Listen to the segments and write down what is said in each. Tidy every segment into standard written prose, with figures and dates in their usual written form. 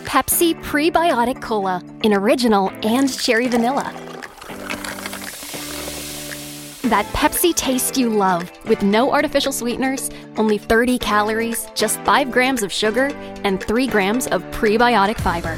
Pepsi Prebiotic Cola in original and cherry vanilla. That Pepsi taste you love, with no artificial sweeteners, only 30 calories, just 5 grams of sugar, and 3 grams of prebiotic fiber.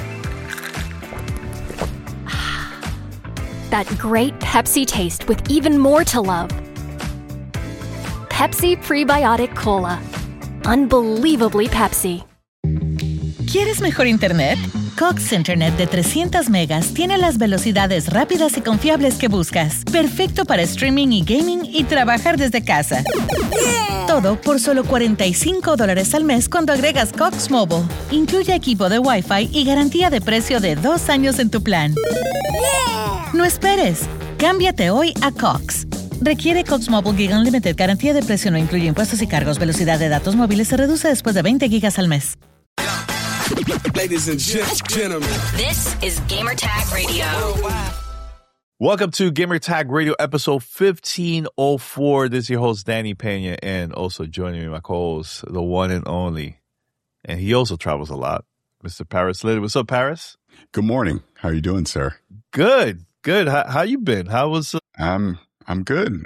That great Pepsi taste with even more to love. Pepsi Prebiotic Cola. Unbelievably Pepsi. ¿Quieres mejor internet? Cox Internet de 300 megas tiene las velocidades rápidas y confiables que buscas. Perfecto para streaming y gaming y trabajar desde casa. Todo por solo $45 al mes cuando agregas Cox Mobile. Incluye equipo de Wi-Fi y garantía de precio de 2 años en tu plan. No esperes. Cámbiate hoy a Cox. Requiere Cox Mobile Gig Unlimited. Garantía de precio no incluye impuestos y cargos. Velocidad de datos móviles se reduce después de 20 gigas al mes. Ladies and gentlemen, this is Gamertag Radio. Welcome to Gamertag Radio episode 1504. This is your host, Danny Pena, and also joining me, my co-host, the one and only, and he also travels a lot, Mr. Paris Liddy. What's up, Paris? Good morning. How are you doing, sir? Good. How you been? How was? I'm good.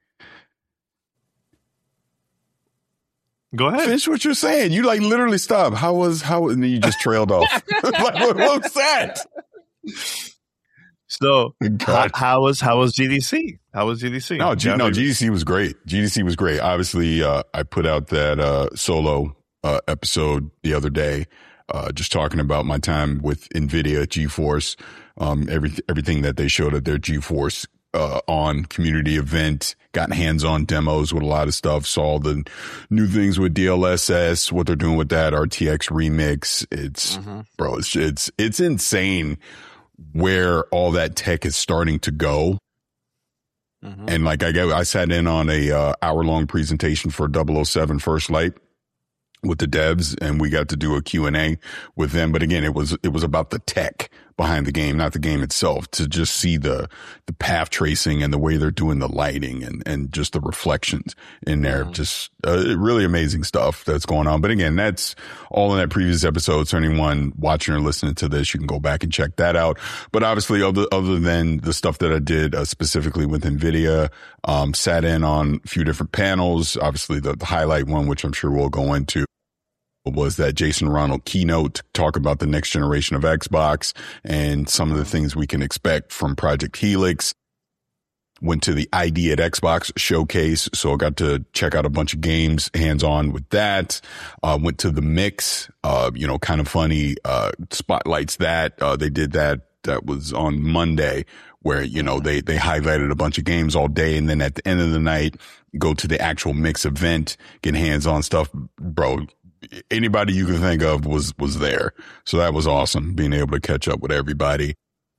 Go ahead. Finish what you're saying. You like literally stop. How and then you just trailed off. Like, what was that? So how was GDC? How was GDC? No, GDC was great. GDC was great. Obviously, I put out that solo episode the other day, just talking about my time with NVIDIA, GeForce, everything that they showed at their GeForce on community event, got hands-on demos with a lot of stuff, saw the new things with DLSS, what they're doing with that RTX remix. It's insane where all that tech is starting to go. Mm-hmm. And like I sat in on a hour-long presentation for 007 First Light with the devs, and we got to do a Q&A with them. But again, it was about the tech behind the game, not the game itself, to just see the path tracing and the way they're doing the lighting and just the reflections in there. Mm-hmm. Just really amazing stuff that's going on. But again, that's all in that previous episode. So anyone watching or listening to this, you can go back and check that out. But obviously, other than the stuff that I did specifically with NVIDIA, sat in on a few different panels. Obviously, the highlight one, which I'm sure we'll go into, was that Jason Ronald keynote to talk about the next generation of Xbox and some of the things we can expect from Project Helix. Went to the ID at Xbox showcase, so I got to check out a bunch of games hands-on with that. Went to the Mix, kind of funny, spotlights that. They did that was on Monday, where, they highlighted a bunch of games all day, and then at the end of the night, go to the actual Mix event, get hands-on stuff. Bro, anybody you can think of was there. So that was awesome, being able to catch up with everybody.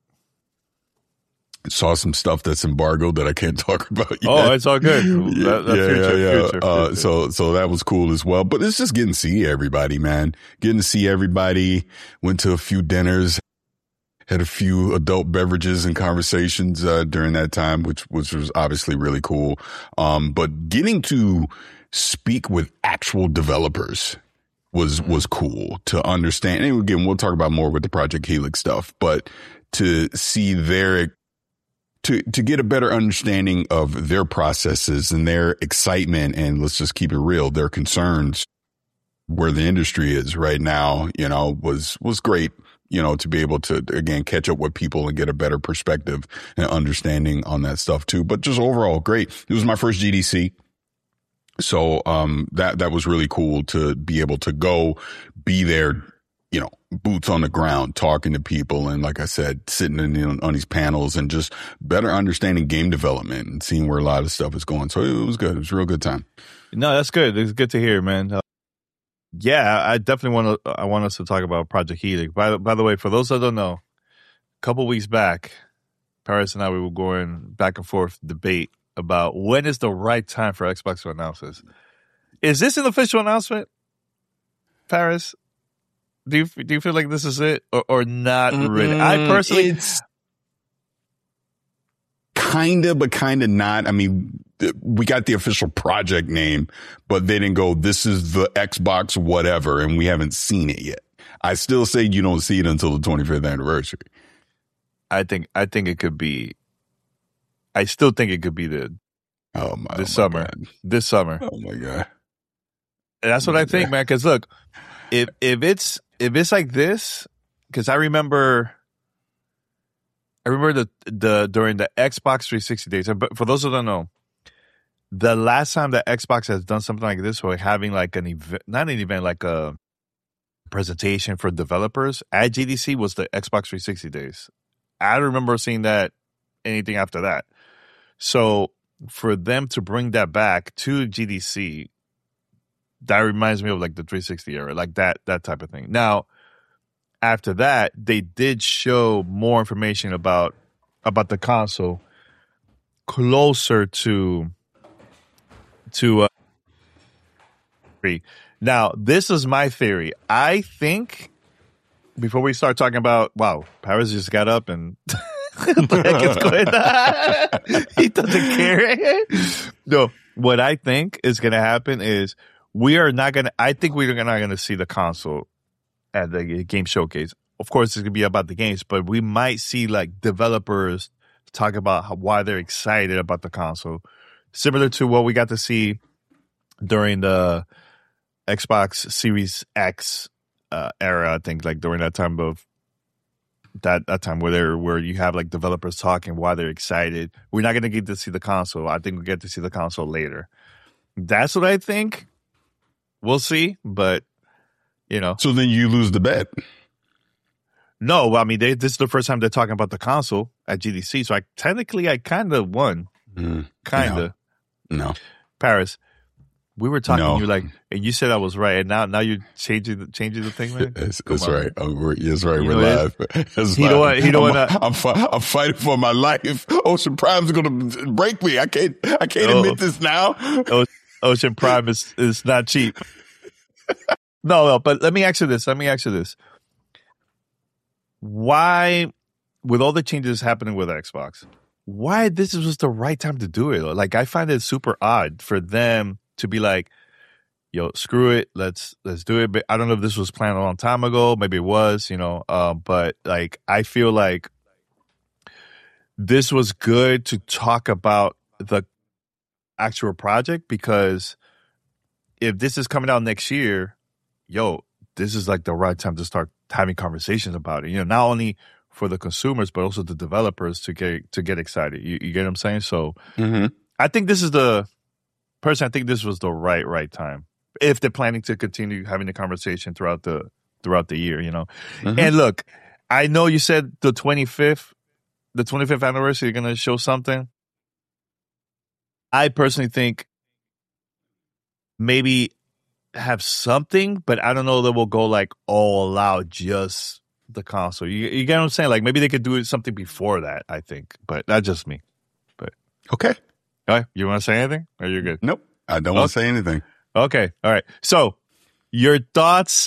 Saw some stuff that's embargoed that I can't talk about yet. Oh, it's all good. Future. So that was cool as well. But it's just getting to see everybody, man. Getting to see everybody. Went to a few dinners. Had a few adult beverages and conversations during that time, which was obviously really cool. But getting to speak with actual developers was cool to understand. And again, we'll talk about more with the Project Helix stuff, but to see to get a better understanding of their processes and their excitement, and let's just keep it real, their concerns where the industry is right now, was great, to be able to, again, catch up with people and get a better perspective and understanding on that stuff too. But just overall, great. It was my first GDC. So, that was really cool to be able to go be there, boots on the ground, talking to people. And like I said, sitting on these panels and just better understanding game development and seeing where a lot of stuff is going. So it was good. It was a real good time. No, that's good. It's good to hear, man. I definitely want us to talk about Project Helix. By the way, for those that don't know, a couple weeks back, Paris and I, we were going back and forth debate about when is the right time for Xbox to announce this. Is this an official announcement, Paris? Do you feel like this is it or not really? I personally, it's kind of, but kind of not. I mean, we got the official project name, but they didn't go, this is the Xbox whatever, and we haven't seen it yet. I still say you don't see it until the 25th anniversary. I think it could be. I still think it could be this summer. God. This summer. Oh my God. And that's what I think, man. Because look, if it's like this, because I remember the during the Xbox 360 days. But for those who don't know, the last time that Xbox has done something like this, or having like an event, not an event, like a presentation for developers at GDC, was the Xbox 360 days. I don't remember seeing that anything after that. So for them to bring that back to GDC, that reminds me of like the 360 era, like that type of thing. Now, after that, they did show more information about the console closer to now, this is my theory. I think before we start talking about, wow, Paris just got up and what the heck is going on? He doesn't care. No, what I think is going to happen is I think we're not going to see the console at the game showcase. Of course, it's going to be about the games, but we might see like developers talk about why they're excited about the console. Similar to what we got to see during the Xbox Series X era, I think, like during that time of that time where you have like developers talking why they're excited. We're not going to get to see the console. I think we'll get to see the console later. That's what I think. We'll see, but So then you lose the bet. No, I mean, this is the first time they're talking about the console at GDC, so I kind of won. Kind of. No. Paris, we were talking, No. you like, and you said I was right, and now you're changing the thing, man? That's right. That's right. You We're know, live. That's he don't live. want to. I'm fighting for my life. Ocean Prime's going to break me. I can't admit this now. Ocean Prime is not cheap. No, but let me ask you this. Why, with all the changes happening with Xbox, why this was the right time to do it? Like, I find it super odd for them to be like, yo, screw it, let's do it. But I don't know if this was planned a long time ago. Maybe it was, but like, I feel like this was good to talk about the actual project, because if this is coming out next year, this is like the right time to start having conversations about it. Not only for the consumers, but also the developers to get excited. You get what I'm saying? So I think this was the right time, if they're planning to continue having the conversation throughout the year, And look, I know you said the 25th anniversary, you're going to show something. I personally think maybe have something, but I don't know that we'll go like all out just the console. You get what I'm saying? Like, maybe they could do something before that, I think, but that's just me. But okay. All right, you want to say anything, or you're good? Nope, I don't want to say anything. Okay, all right. So, your thoughts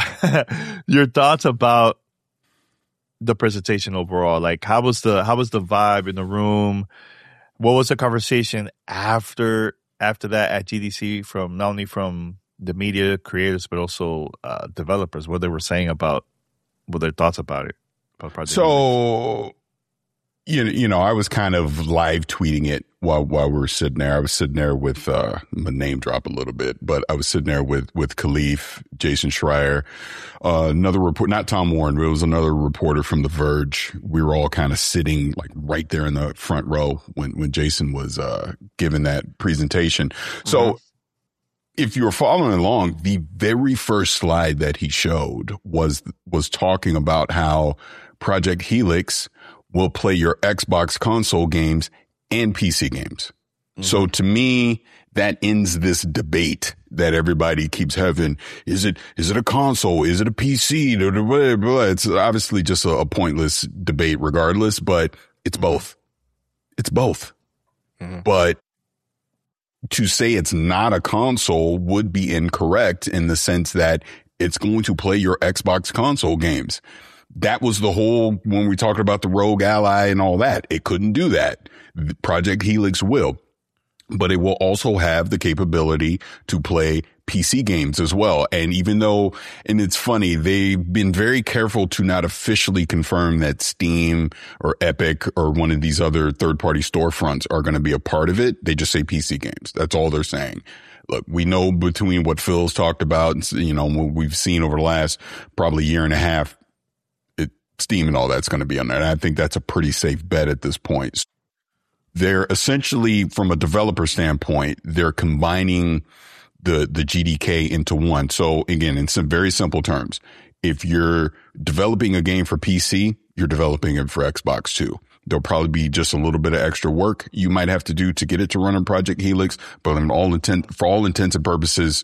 about the presentation overall? Like, how was the vibe in the room? What was the conversation after that at GDC from not only from the media creators but also developers? What they were saying about what their thoughts about it, about Project So, I was kind of live tweeting it while we were sitting there. I was sitting there with my name drop a little bit, but I was sitting there with Khalif, Jason Schreier, another report, not Tom Warren, but it was another reporter from The Verge. We were all kind of sitting like right there in the front row when Jason was giving that presentation. So if you were following along, the very first slide that he showed was talking about how Project Helix will play your Xbox console games and PC games. So to me, that ends this debate that everybody keeps having. Is it a console? Is it a PC? It's obviously just a pointless debate regardless, but it's both. It's both. But to say it's not a console would be incorrect in the sense that it's going to play your Xbox console games. That was the whole, when we talked about the Rogue Ally and all that, it couldn't do that. Project Helix will, but it will also have the capability to play PC games as well. And even though, and it's funny, they've been very careful to not officially confirm that Steam or Epic or one of these other third-party storefronts are going to be a part of it. They just say PC games. That's all they're saying. Look, we know between what Phil's talked about, you know, what we've seen over the last probably year and a half, Steam and all that's going to be on there. And I think that's a pretty safe bet at this point. They're essentially, from a developer standpoint, they're combining the GDK into one. So again, in some very simple terms, if you're developing a game for PC, you're developing it for Xbox too. There'll probably be just a little bit of extra work you might have to do to get it to run on Project Helix, but for all intents and purposes,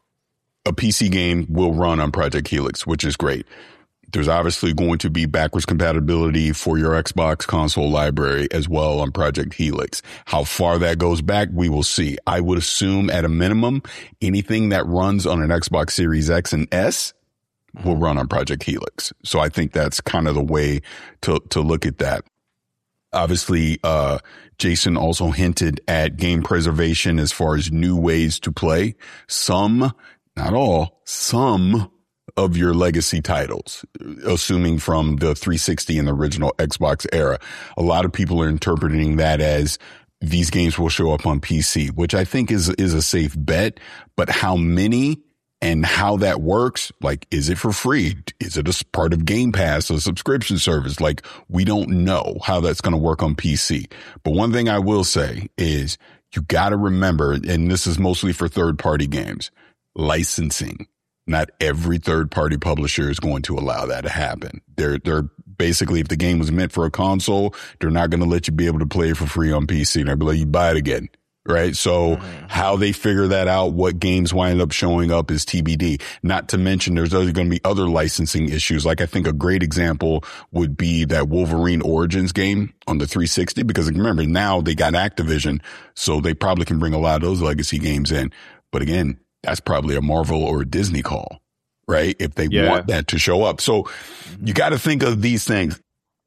a PC game will run on Project Helix, which is great. There's obviously going to be backwards compatibility for your Xbox console library as well on Project Helix. How far that goes back, we will see. I would assume at a minimum, anything that runs on an Xbox Series X and S will run on Project Helix. So I think that's kind of the way to look at that. Obviously, Jason also hinted at game preservation as far as new ways to play. Some, not all, some of your legacy titles, assuming from the 360 and the original Xbox era. A lot of people are interpreting that as these games will show up on PC, which I think is a safe bet. But how many and how that works, like, is it for free? Is it a part of Game Pass, a subscription service? Like, we don't know how that's going to work on PC. But one thing I will say is you got to remember, and this is mostly for third-party games, licensing. Not every third-party publisher is going to allow that to happen. They're basically, if the game was meant for a console, they're not going to let you be able to play it for free on PC. They'll be like, you buy it again, right? So how they figure that out, what games wind up showing up is TBD. Not to mention there's going to be other licensing issues. Like I think a great example would be that Wolverine Origins game on the 360, because remember now they got Activision, so they probably can bring a lot of those legacy games in. But again, that's probably a Marvel or a Disney call, right? If they want that to show up. So you got to think of these things.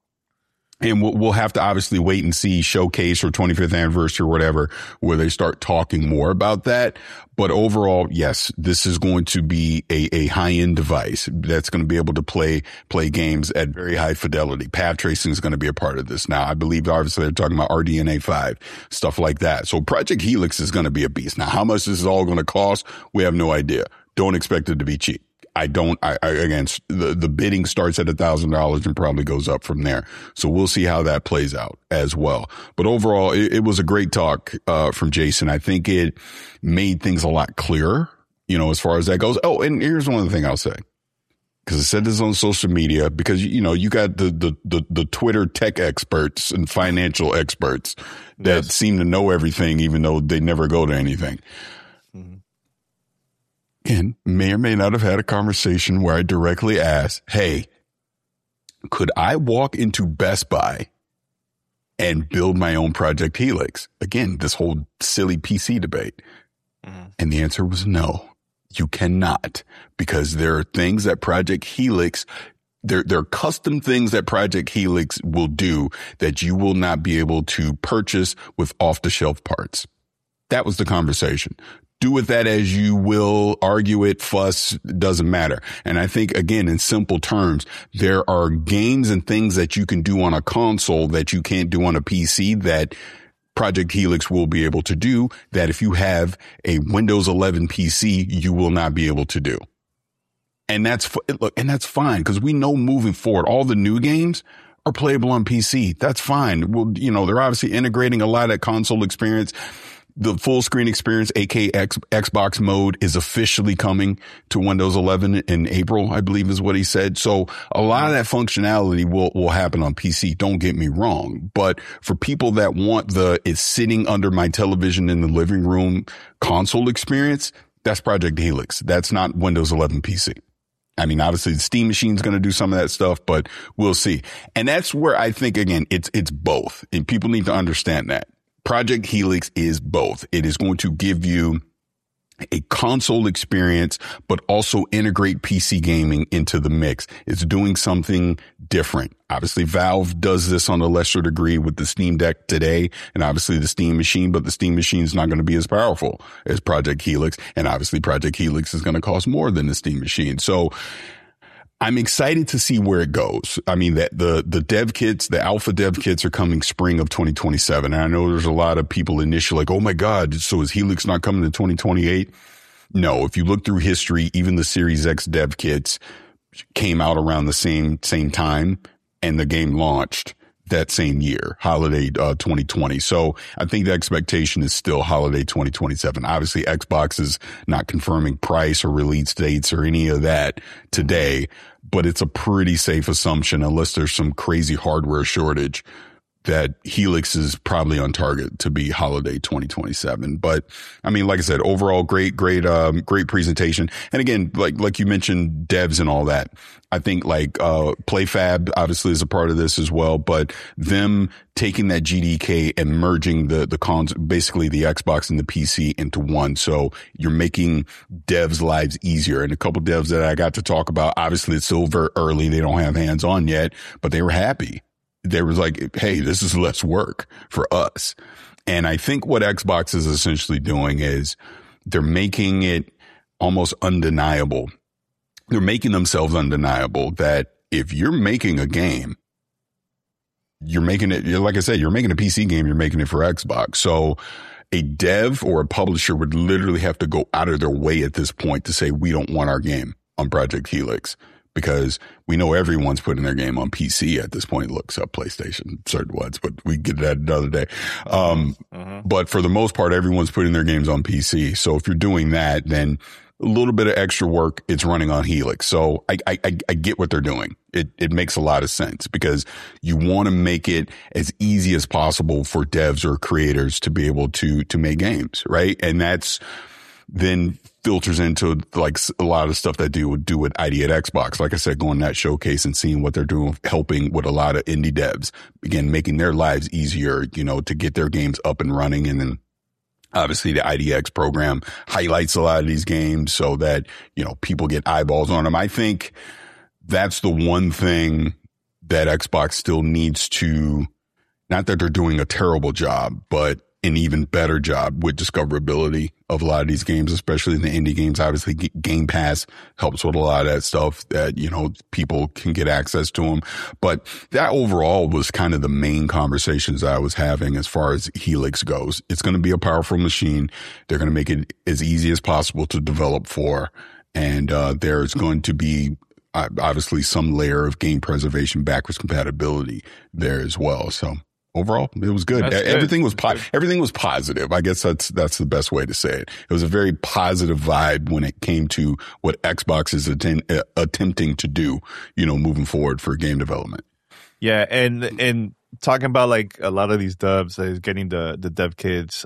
And we'll have to obviously wait and see Showcase or 25th anniversary or whatever, where they start talking more about that. But overall, yes, this is going to be a high-end device that's going to be able to play games at very high fidelity. Path tracing is going to be a part of this. Now, I believe obviously they're talking about RDNA 5, stuff like that. So Project Helix is going to be a beast. Now, how much this is all going to cost, we have no idea. Don't expect it to be cheap. Again, the bidding starts at $1,000 and probably goes up from there. So we'll see how that plays out as well. But overall, it was a great talk, from Jason. I think it made things a lot clearer, you know, as far as that goes. Oh, and here's one other thing I'll say, because I said this on social media, because, you know, you got the Twitter tech experts and financial experts that seem to know everything, even though they never go to anything. And may or may not have had a conversation where I directly asked, hey, could I walk into Best Buy and build my own Project Helix? Again, this whole silly PC debate. And the answer was no, you cannot, because there are things that Project Helix, there are custom things that Project Helix will do that you will not be able to purchase with off-the-shelf parts. That was the conversation. Do with that as you will, argue it, fuss, doesn't matter. And I think, again, in simple terms, there are games and things that you can do on a console that you can't do on a PC that Project Helix will be able to do, that if you have a Windows 11 PC, you will not be able to do. And that's fine, because we know moving forward, all the new games are playable on PC. That's fine. Well, you know, they're obviously integrating a lot of console experience. The full screen experience, aka Xbox mode, is officially coming to Windows 11 in April, I believe is what he said. So a lot of that functionality will happen on PC. Don't get me wrong. But for people that want it's sitting under my television in the living room console experience, that's Project Helix. That's not Windows 11 PC. I mean, obviously the Steam Machine's going to do some of that stuff, but we'll see. And that's where I think, again, it's both. And people need to understand that. Project Helix is both. It is going to give you a console experience, but also integrate PC gaming into the mix. It's doing something different. Obviously, Valve does this on a lesser degree with the Steam Deck today, and obviously the Steam Machine, but the Steam Machine is not going to be as powerful as Project Helix. And obviously Project Helix is going to cost more than the Steam Machine. So I'm excited to see where it goes. I mean, that the dev kits, the alpha dev kits are coming spring of 2027. And I know there's a lot of people initially like, oh my God, so is Helix not coming to 2028? No, if you look through history, even the Series X dev kits came out around the same time, and the game launched that same year, holiday 2020. So I think the expectation is still holiday 2027. Obviously, Xbox is not confirming price or release dates or any of that today, but it's a pretty safe assumption, unless there's some crazy hardware shortage, that Helix is probably on target to be holiday 2027. But I mean, like I said, overall, great presentation. And again, like you mentioned, devs and all that. I think PlayFab obviously is a part of this as well, but them taking that GDK and merging the cons, basically the Xbox and the PC into one. So you're making devs' lives easier. And a couple devs that I got to talk about, obviously it's still very early. They don't have hands on yet, but they were happy. They was like, hey, this is less work for us. And I think what Xbox is essentially doing is they're making it almost undeniable. They're making themselves undeniable that if you're making a game, you're making it, like I said, you're making a PC game, you're making it for Xbox. So a dev or a publisher would literally have to go out of their way at this point to say, we don't want our game on Project Helix. Because we know everyone's putting their game on PC at this point. It looks up PlayStation, certain ones, but we get that another day. But for the most part, everyone's putting their games on PC. So if you're doing that, then a little bit of extra work, it's running on Helix. So I get what they're doing. It makes a lot of sense, because you want to make it as easy as possible for devs or creators to be able to make games, right? And that's then filters into like a lot of stuff that do with ID at Xbox. Like I said, going to that showcase and seeing what they're doing, helping with a lot of indie devs, again, making their lives easier, to get their games up and running. And then obviously the IDX program highlights a lot of these games so that, people get eyeballs on them. I think that's the one thing that Xbox still needs to, not that they're doing a terrible job, but an even better job with discoverability of a lot of these games, especially in the indie games. Obviously, Game Pass helps with a lot of that stuff that, people can get access to them. But that overall was kind of the main conversations I was having as far as Helix goes. It's going to be a powerful machine. They're going to make it as easy as possible to develop for. And there's going to be obviously some layer of game preservation backwards compatibility there as well. So overall, it was good. Everything was positive. I guess that's the best way to say it. It was a very positive vibe when it came to what Xbox is attempting to do, moving forward for game development. Yeah, and talking about like a lot of these devs that is getting the dev kits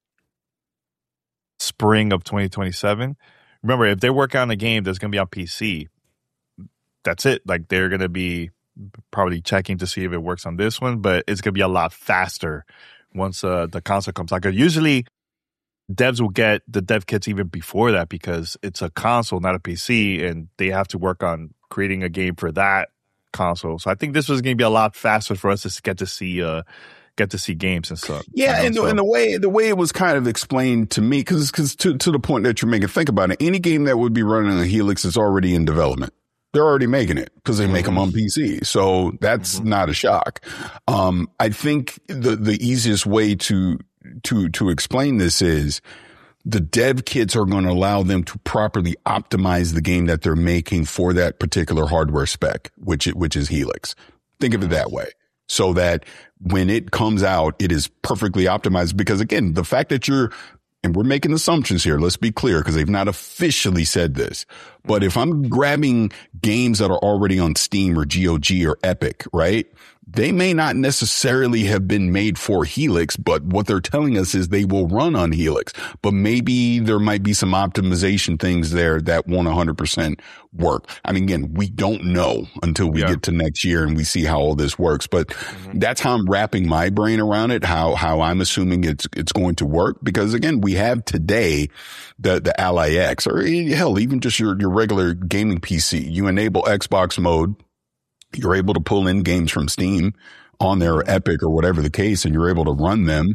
spring of 2027. Remember, if they work on a game that's going to be on PC, that's it. Like they're going to be probably checking to see if it works on this one, but it's going to be a lot faster once the console comes out. 'Cause usually devs will get the dev kits even before that, because it's a console, not a PC, and they have to work on creating a game for that console. So I think this was going to be a lot faster for us to get to see games and stuff. Yeah, and the way it was kind of explained to me, because to the point that you're making, think about it. Any game that would be running on Helix is already in development. They're already making it because they make them on PC. So that's not a shock. I think the easiest way to explain this is the dev kits are going to allow them to properly optimize the game that they're making for that particular hardware spec, which is Helix. Think of it that way. So that when it comes out, it is perfectly optimized, because again, the fact that and we're making assumptions here. Let's be clear, because they've not officially said this, But if I'm grabbing games that are already on Steam or GOG or Epic, right? They may not necessarily have been made for Helix, but what they're telling us is they will run on Helix. But maybe there might be some optimization things there that won't 100% work. I mean, again, we don't know until we get to next year and we see how all this works. But that's how I'm wrapping my brain around it, how I'm assuming it's going to work. Because again, we have today the Ally X, or hell, even just your regular gaming PC. You enable Xbox mode. You're able to pull in games from Steam on their Epic or whatever the case, and you're able to run them.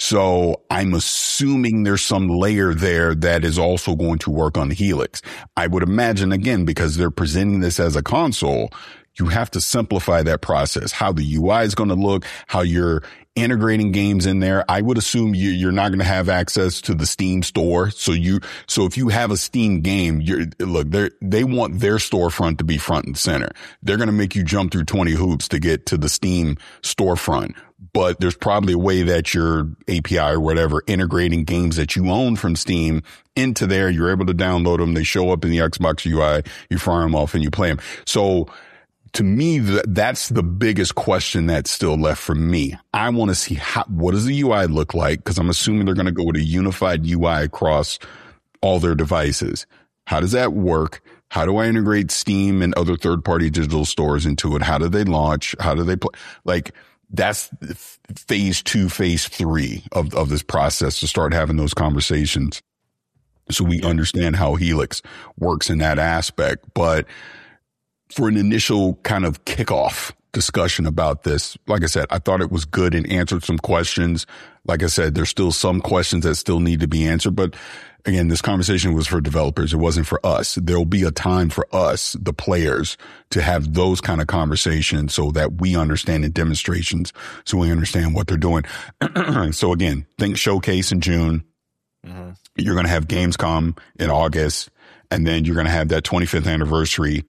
So I'm assuming there's some layer there that is also going to work on Helix. I would imagine, again, because they're presenting this as a console, you have to simplify that process, how the UI is going to look, how you're integrating games in there. I would assume you're not going to have access to the Steam store. So if you have a Steam game, they want their storefront to be front and center. They're going to make you jump through 20 hoops to get to the Steam storefront. But there's probably a way that your API or whatever integrating games that you own from Steam into there. You're able to download them. They show up in the Xbox UI. You fire them off and you play them. So to me, that's the biggest question that's still left for me. I want to see what does the UI look like? Because I'm assuming they're going to go with a unified UI across all their devices. How does that work? How do I integrate Steam and other third-party digital stores into it? How do they launch? How do they play? Like, that's phase 2, phase 3 of this process, to start having those conversations so we understand how Helix works in that aspect. But for an initial kind of kickoff discussion about this, like I said, I thought it was good and answered some questions. Like I said, there's still some questions that still need to be answered. But again, this conversation was for developers. It wasn't for us. There'll be a time for us, the players, to have those kind of conversations so that we understand in demonstrations, so we understand what they're doing. So again, think Showcase in June. You're going to have Gamescom in August, and then you're going to have that 25th anniversary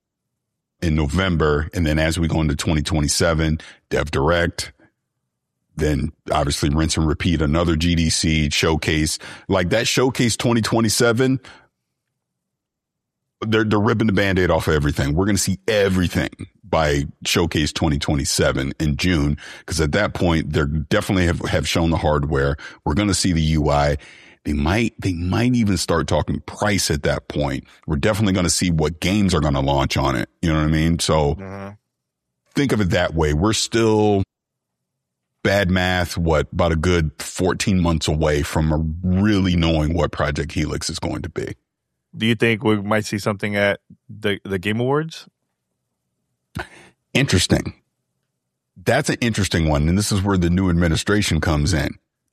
in November. And then as we go into 2027, Dev Direct, then obviously rinse and repeat another GDC Showcase. Like that Showcase 2027, they're ripping the Band-Aid off of everything. We're going to see everything by Showcase 2027 in June, because at that point, they're definitely have shown the hardware. We're going to see the UI. They might even start talking price at that point. We're definitely going to see what games are going to launch on it. You know what I mean? So think of it that way. We're still, bad math, about a good 14 months away from really knowing what Project Helix is going to be. Do you think we might see something at the Game Awards? Interesting. That's an interesting one. And this is where the new administration comes in.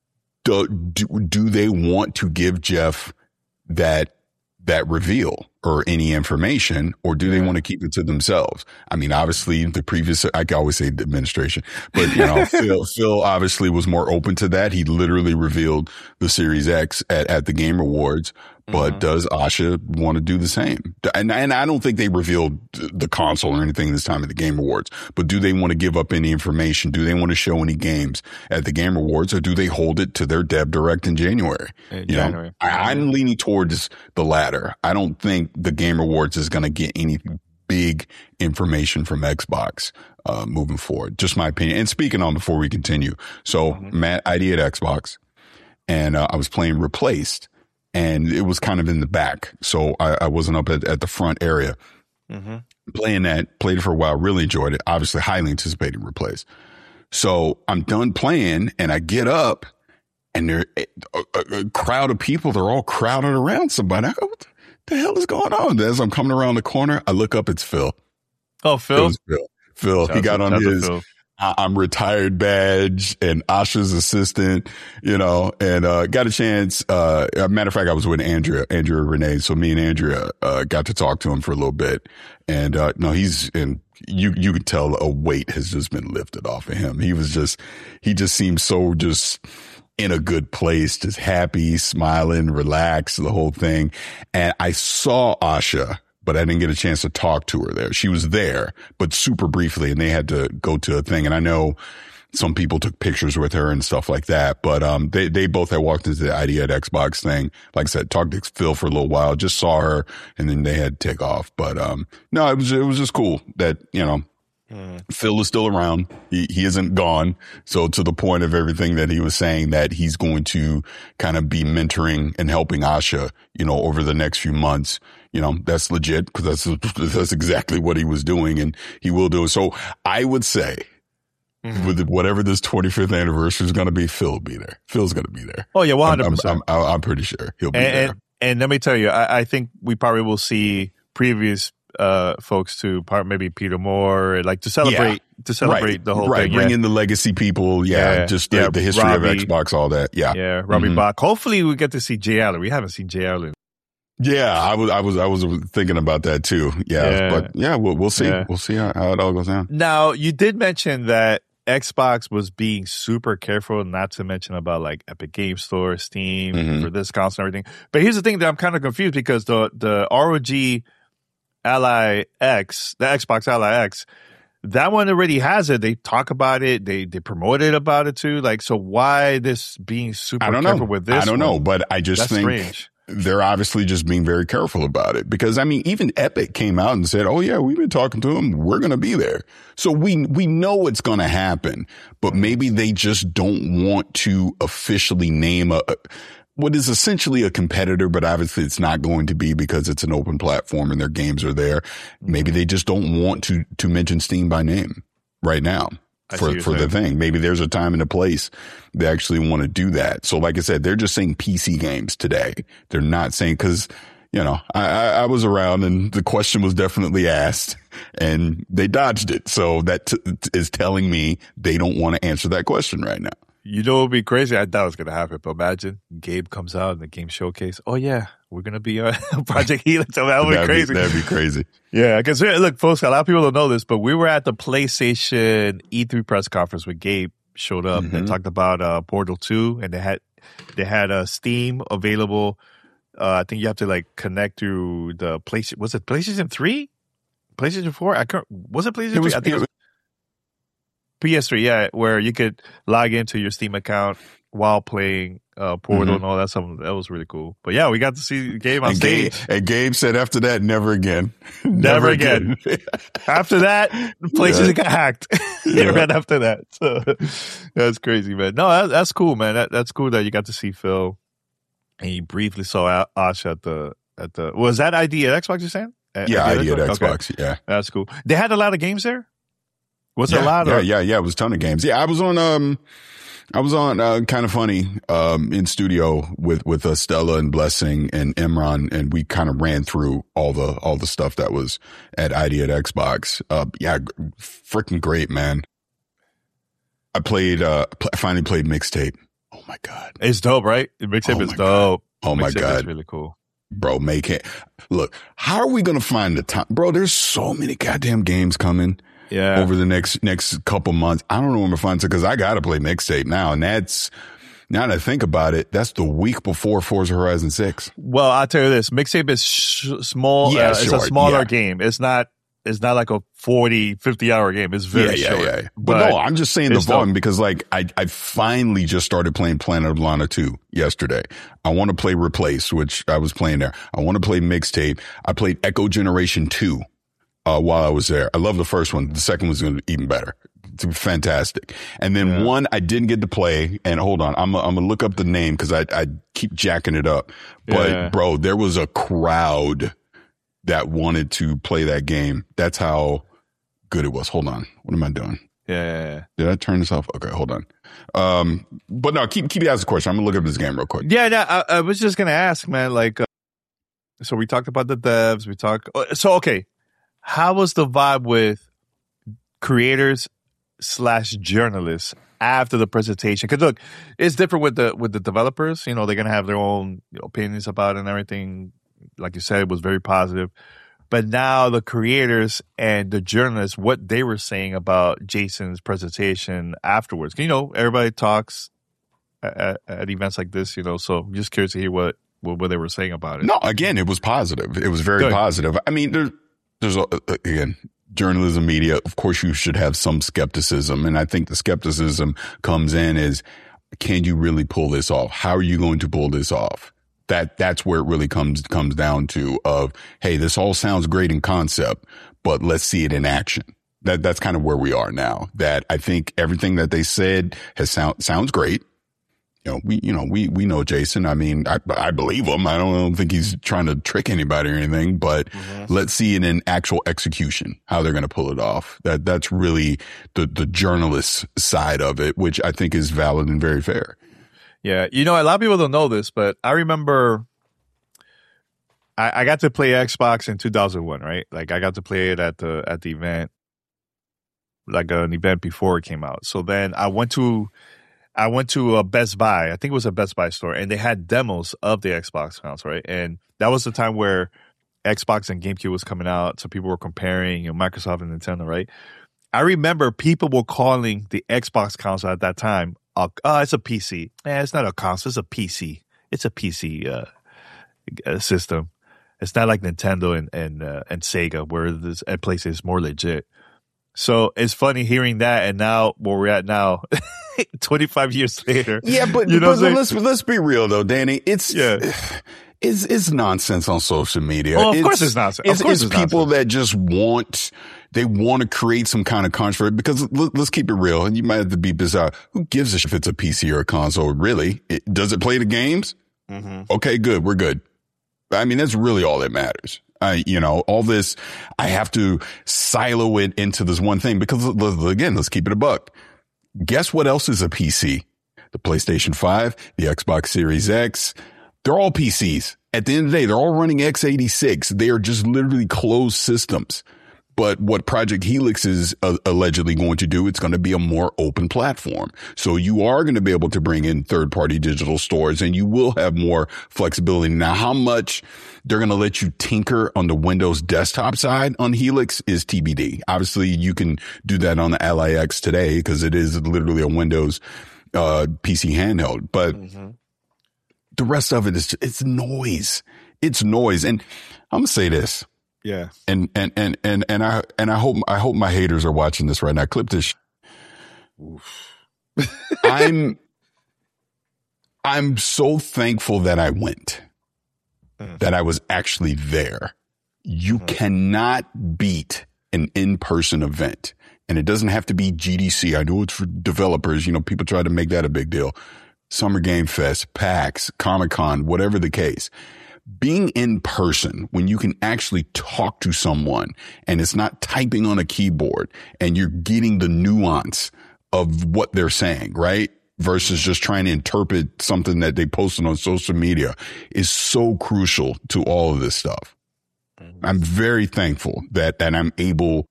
Do they want to give Jeff that reveal or any information, or do they want to keep it to themselves? I mean, obviously the previous, I can always say the administration, but Phil obviously was more open to that. He literally revealed the Series X at the Game Awards. But does Asha want to do the same? And I don't think they revealed the console or anything this time at the Game Awards. But do they want to give up any information? Do they want to show any games at the Game Awards, or do they hold it to their Dev Direct in January? I'm leaning towards the latter. I don't think the Game Awards is going to get any big information from Xbox moving forward. Just my opinion. And speaking on before we continue. So Matt, ID at Xbox, and I was playing Replaced. And it was kind of in the back, so I wasn't up at the front area. Playing that, played it for a while, really enjoyed it. Obviously, highly anticipated Replace. So I'm done playing, and I get up, and there a crowd of people. They're all crowded around somebody. I go, what the hell is going on? As I'm coming around the corner, I look up. It's Phil. Oh, Phil. Phil. He got on his I'm retired badge and Asha's assistant, and got a chance. Matter of fact, I was with Andrea Renee. So me and Andrea, got to talk to him for a little bit. And, no, you could tell a weight has just been lifted off of him. He just seemed so just in a good place, just happy, smiling, relaxed, the whole thing. And I saw Asha, but I didn't get a chance to talk to her there. She was there, but super briefly, and they had to go to a thing. And I know some people took pictures with her and stuff like that. But they both had walked into the Idea at Xbox thing. Like I said, talked to Phil for a little while, just saw her, and then they had to take off. But no, it was just cool that, Phil is still around. He isn't gone. So to the point of everything that he was saying, that he's going to kind of be mentoring and helping Asha, over the next few months. That's legit, because that's exactly what he was doing, and he will do it. So I would say, with whatever this 25th anniversary is going to be, Phil will be there. Phil's going to be there. Oh yeah, 100%. I'm pretty sure he'll be there. And let me tell you, I think we probably will see previous folks to maybe Peter Moore, like to celebrate the whole thing. Bring in the legacy people. Just the history Robbie, of Xbox, all that. Yeah, Robbie Bach. Hopefully we get to see Jay Allen. We haven't seen Jay Allen. Yeah, I was thinking about that too. But we'll see. Yeah. We'll see how it all goes down. Now, you did mention that Xbox was being super careful not to mention about like Epic Game Store, Steam for discounts and everything. But here's the thing that I'm kind of confused, because the ROG Ally X, the Xbox Ally X, that one already has it. They talk about it. They promoted about it too. Like, so why this being super careful with this? I don't know, but I just think strange. They're obviously just being very careful about it, because even Epic came out and said, "Oh yeah, we've been talking to them. We're going to be there." So we know it's going to happen, but maybe they just don't want to officially name what is essentially a competitor, but obviously it's not going to be, because it's an open platform and their games are there. Maybe they just don't want to mention Steam by name right now. For the thing. Maybe there's a time and a place they actually want to do that. So like I said, they're just saying PC games today. They're not saying, because, I was around and the question was definitely asked and they dodged it. So that is telling me they don't want to answer that question right now. It would be crazy. I thought it was going to happen, but imagine Gabe comes out in the game showcase. Oh yeah, we're going to be on Project Helix. So that would be crazy. That'd be crazy. Yeah, because look, folks, a lot of people don't know this, but we were at the PlayStation E3 press conference when Gabe showed up and talked about Portal 2, and they had Steam available. I think you have to like connect through the PlayStation. Was it PlayStation 3? PlayStation 4? Was it PlayStation 3? I think it was PS3, yeah, where you could log into your Steam account while playing Portal and all that stuff. That was really cool. But yeah, we got to see Gabe on stage. And Gabe said after that, never again. Never again. After that, PlayStation got hacked. Right after that. So that's crazy, man. No, that's cool, man. That's cool that you got to see Phil. And you briefly saw Asha at the was that ID at Xbox, you're saying? Yeah, ID at Xbox, okay. Yeah. That's cool. They had a lot of games there? Was it a lot? Yeah, it was a ton of games. Yeah, I was on Kind of Funny in studio with Stella and Blessing and Imran, and we kind of ran through all the stuff that was at ID at Xbox. Freaking great, man. I finally played Mixtape. Oh my God. It's dope, right? Mixtape is dope. Oh my God. It's really cool. Bro, look, how are we going to find the time? Bro, there's so many goddamn games coming. Yeah. Over the next couple months. I don't know when to find it, because I got to play Mixtape now. And that's, now that I think about it, that's the week before Forza Horizon 6. Well, I'll tell you this. Mixtape is small. Yeah, it's a smaller game. It's not like a 40, 50-hour game. It's very short. Yeah. But no, I'm just saying the volume, because like I finally just started playing Planet of Lana 2 yesterday. I want to play Replace, which I was playing there. I want to play Mixtape. I played Echo Generation 2. While I was there. I love the first one. The second one's going to be even better. It's fantastic. And then one I didn't get to play, and hold on, I'm going to look up the name, because I keep jacking it up. But bro, there was a crowd that wanted to play that game. That's how good it was. Hold on. What am I doing? Yeah. Did I turn this off? Okay, hold on. But no, keep asking the question. I'm going to look up this game real quick. Yeah, I was just going to ask, man, like, so we talked about the devs. Okay. How was the vibe with creators / journalists after the presentation? Because look, it's different with the developers. They're gonna have their own opinions about it and everything. Like you said, it was very positive. But now the creators and the journalists, what they were saying about Jason's presentation afterwards. Everybody talks at events like this. So I'm just curious to hear what they were saying about it. No, again, it was positive. It was very positive. I mean, there's again, journalism, media, of course you should have some skepticism. And I think the skepticism comes in is, can you really pull this off? How are you going to pull this off? That's where it really comes down to of, hey, this all sounds great in concept, but let's see it in action. That's kind of where we are now. That I think everything that they said sounds great. We know Jason. I mean, I believe him. I don't think he's trying to trick anybody or anything, but let's see it in actual execution, how they're going to pull it off. That's really the journalist side of it, which I think is valid and very fair. Yeah. A lot of people don't know this, but I remember I got to play Xbox in 2001, right? Like I got to play it at the event, like an event before it came out. So then I went to a Best Buy. I think it was a Best Buy store, and they had demos of the Xbox console, right? And that was the time where Xbox and GameCube was coming out, so people were comparing Microsoft and Nintendo, right? I remember people were calling the Xbox console at that time, it's a PC. It's not a console, it's a PC. It's a PC system. It's not like Nintendo and Sega, where this place is more legit. So it's funny hearing that, and now where we're at now, 25 years later. Yeah, but let's be real though, Danny. It's nonsense on social media. Oh, of course it's nonsense. It's people that just want to create some kind of controversy, because let's keep it real. And you might have to beep this out. Who gives a shit if it's a PC or a console? Really? Does it play the games? Mm-hmm. Okay, good. We're good. I mean, that's really all that matters. All this, I have to silo it into this one thing because, again, let's keep it a buck. Guess what else is a PC? The PlayStation 5, the Xbox Series X. They're all PCs. At the end of the day, they're all running x86. They are just literally closed systems. But what Project Helix is allegedly going to do, it's going to be a more open platform. So you are going to be able to bring in third-party digital stores, and you will have more flexibility. Now, how much they're going to let you tinker on the Windows desktop side on Helix is TBD. Obviously, you can do that on the Ally X today because it is literally a Windows PC handheld. But the rest of it is it's noise. It's noise. And I'm going to say this. Yeah. And I hope my haters are watching this right now. Clip this. I'm so thankful that I went, that I was actually there. You cannot beat an in-person event, and it doesn't have to be GDC. I know it's for developers. People try to make that a big deal. Summer Game Fest, PAX, Comic-Con, whatever the case. Being in person, when you can actually talk to someone and it's not typing on a keyboard and you're getting the nuance of what they're saying, right? Versus just trying to interpret something that they posted on social media is so crucial to all of this stuff. I'm very thankful that I'm able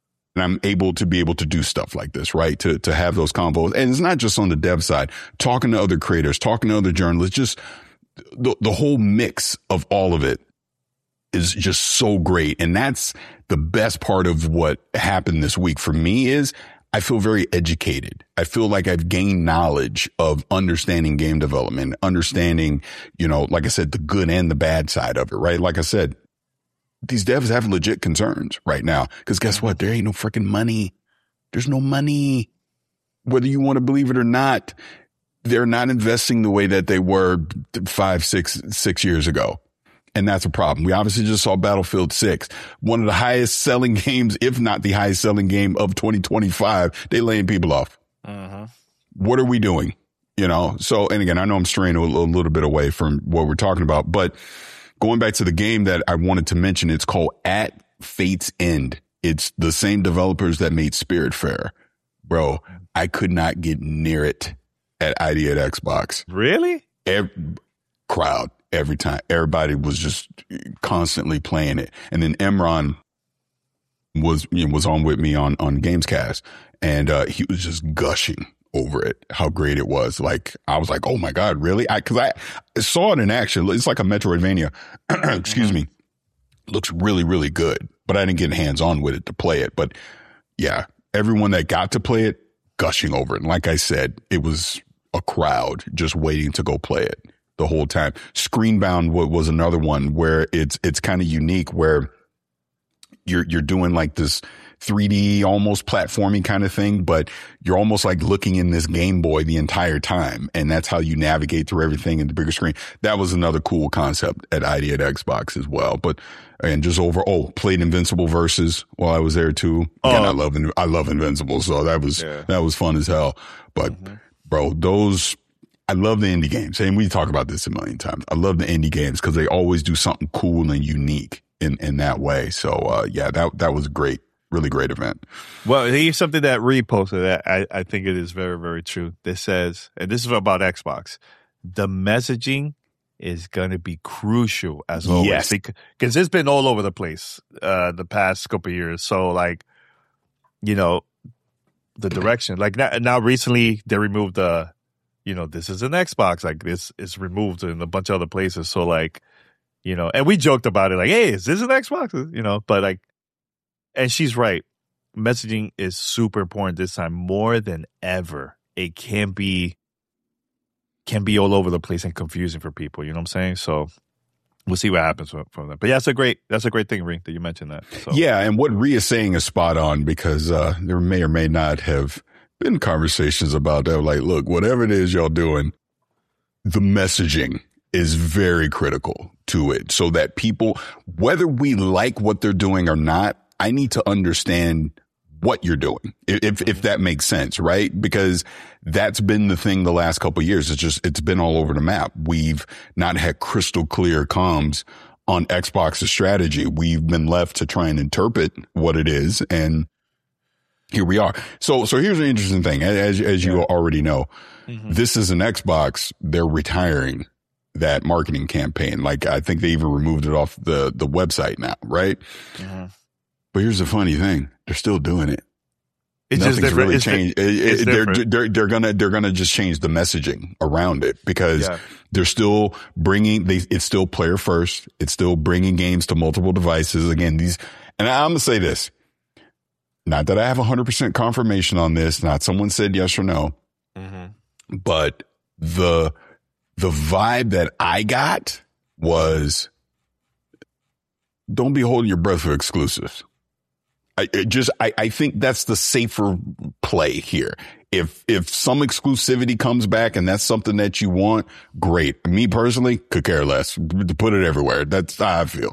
to be able to do stuff like this, right? To have those convos. And it's not just on the dev side, talking to other creators, talking to other journalists, just the whole mix of all of it is just so great. And that's the best part of what happened this week for me is I feel very educated. I feel like I've gained knowledge of understanding game development, understanding, like I said, the good and the bad side of it, right? Like I said, these devs have legit concerns right now because guess what? There ain't no freaking money. There's no money. Whether you want to believe it or not, they're not investing the way that they were 6 years ago. And that's a problem. We obviously just saw Battlefield 6, one of the highest selling games, if not the highest selling game of 2025. They laying people off. What are we doing? So, and again, I know I'm straying a little bit away from what we're talking about, but going back to the game that I wanted to mention, it's called At Fate's End. It's the same developers that made Spiritfarer. Bro, I could not get near it at ID at Xbox. Really? Crowd every time. Everybody was just constantly playing it. And then Emron was on with me on Gamescast, and he was just gushing over it, how great it was. Like, I was like, oh my God, really? Cause I saw it in action. It's like a Metroidvania. Excuse me. Looks really, really good, but I didn't get hands on with it to play it. But yeah, everyone that got to play it, gushing over it. And like I said, it was a crowd just waiting to go play it the whole time. Screenbound was another one where it's kind of unique, where you're doing like this 3D, almost platforming kind of thing, but you're almost like looking in this Game Boy the entire time. And that's how you navigate through everything in the bigger screen. That was another cool concept at ID at Xbox as well. But, and just played Invincible Versus while I was there too. Again, I love Invincible. So that was fun as hell. But bro, I love the indie games. And we talk about this a million times. I love the indie games because they always do something cool and unique in that way. So, that was great. Really great event. Well, here's something that Reed posted that I think it is very, very true. This says, and this is about Xbox, the messaging is going to be crucial as always. Yes. Because it's been all over the place the past couple of years. So, like, you know, the direction. Like now recently they removed this is an Xbox. Like this is removed in a bunch of other places. So, like, you know, and we joked about it. Like, hey, is this an Xbox? You know, but like, and she's right. Messaging is super important this time more than ever. It can be all over the place and confusing for people. You know what I'm saying? So we'll see what happens from that. But yeah, that's a great thing, Ree, that you mentioned that. So. Yeah, and what Ree is saying is spot on because there may or may not have been conversations about that. Like, look, whatever it is y'all doing, the messaging is very critical to it so that people, whether we like what they're doing or not, I need to understand what you're doing, if that makes sense, right? Because that's been the thing the last couple of years. It's been all over the map. We've not had crystal clear comms on Xbox's strategy. We've been left to try and interpret what it is. And here we are. So here's an interesting thing. As you already know, this is an Xbox. They're retiring that marketing campaign. Like, I think they even removed it off the website now, right? But here's the funny thing: they're still doing it. It's Nothing's just different. really It's changed. They're gonna just change the messaging around it because they're still it's still player first. It's still bringing games to multiple devices. Again, and I'm gonna say this: not that I have 100% confirmation on this. Not someone said yes or no, but the vibe that I got was, don't be holding your breath for exclusives. I think that's the safer play here. If some exclusivity comes back and that's something that you want, great. Me personally, could care less. Put it everywhere. That's how I feel.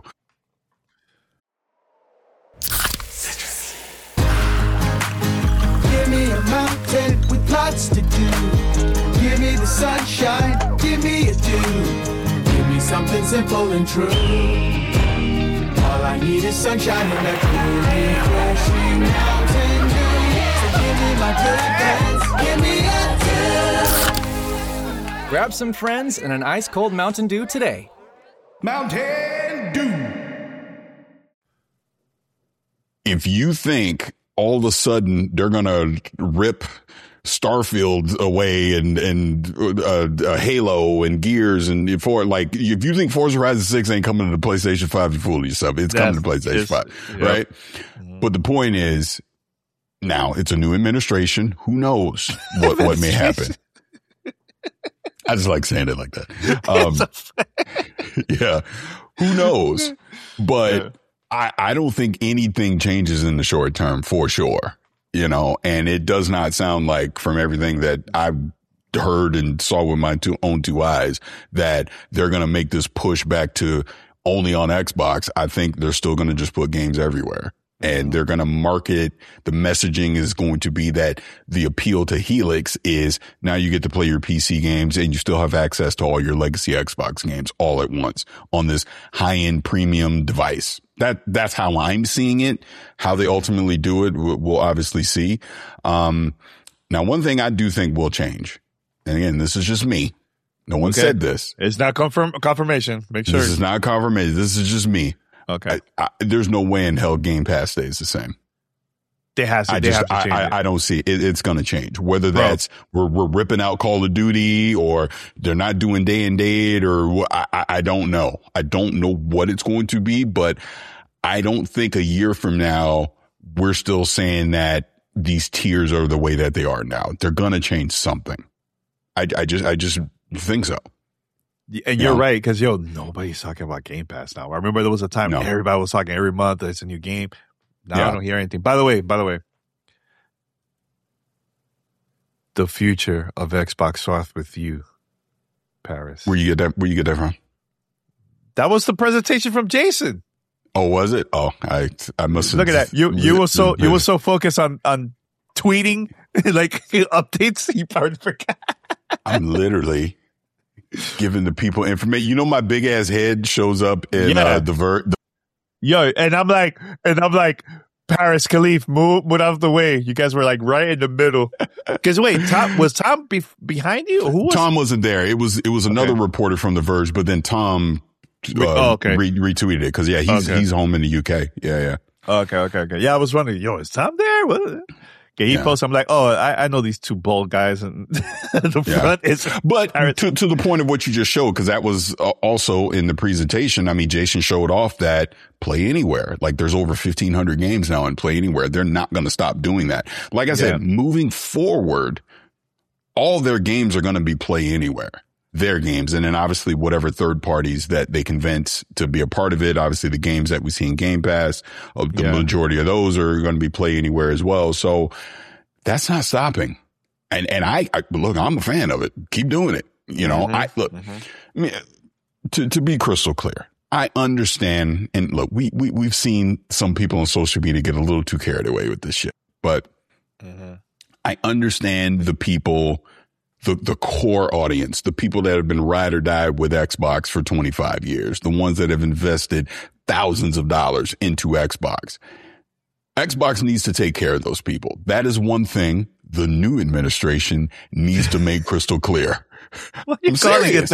Give me a mountain with lots to do. Give me the sunshine. Give me a dew. Give me something simple and true. All I need is sunshine and a cool, refreshing Mountain Dew. So give me my good friends, give me a dew. Grab some friends and an ice-cold Mountain Dew today. Mountain Dew. If you think all of a sudden they're going to rip Starfield away and Halo and Gears and if you think Forza Horizon 6 ain't coming to the PlayStation 5, you're fooling yourself. It's coming to PlayStation 5, right? But the point is, now it's a new administration. Who knows what may happen? I just like saying it like that. Yeah, who knows? But I don't think anything changes in the short term for sure. You know, and it does not sound like, from everything that I've heard and saw with my own two eyes, that they're going to make this push back to only on Xbox. I think they're still going to just put games everywhere. And they're going to market, the messaging is going to be that the appeal to Helix is now you get to play your PC games and you still have access to all your legacy Xbox games all at once on this high-end premium device. That's how I'm seeing it. How they ultimately do it, we'll obviously see. Now, one thing I do think will change, and again, this is just me. No one said this. It's not confirmation. Make sure. This is not confirmation. This is just me. Okay. There's no way in hell Game Pass stays the same. They have to change it. I don't see it. It's going to change. Whether that's we're ripping out Call of Duty or they're not doing day and date or I don't know. I don't know what it's going to be, but I don't think a year from now we're still saying that these tiers are the way that they are now. They're going to change something. I just think so. And you're right, because nobody's talking about Game Pass now. I remember there was a time everybody was talking every month it's a new game. Now I don't hear anything. By the way, the future of Xbox starts with you, Paris. Where you get that from? That was the presentation from Jason. Oh, was it? Oh, I must have. Look at that. You were so focused on tweeting like updates, you probably forgot. I'm literally giving the people information. You know, my big ass head shows up in the Verge. Yo, and I'm like, Paris, Khalif, move out of the way. You guys were like right in the middle. Because wait, was Tom behind you? Who was Tom wasn't there. It was another reporter from the Verge, but then Tom retweeted it because he's home in the UK. Yeah. Okay. Yeah, I was wondering, yo, is Tom there? What? Okay, he posts. I'm like, oh, I know these two bald guys, and the front is. But to the point of what you just showed, because that was also in the presentation. I mean, Jason showed off that Play Anywhere. Like, there's over 1,500 games now in Play Anywhere. They're not going to stop doing that. Like I said, moving forward, all their games are going to be Play Anywhere. Their games, and then obviously whatever third parties that they convince to be a part of it. Obviously the games that we see in Game Pass, the majority of those are going to be Play Anywhere as well. So that's not stopping. And I look, I'm a fan of it. Keep doing it. You know, I mean, to be crystal clear, I understand. And look, we've seen some people on social media get a little too carried away with this shit, but I understand the people, the core audience, the people that have been ride or die with Xbox for 25 years, the ones that have invested thousands of dollars into Xbox. Xbox needs to take care of those people. That is one thing the new administration needs to make crystal clear. What are you calling it?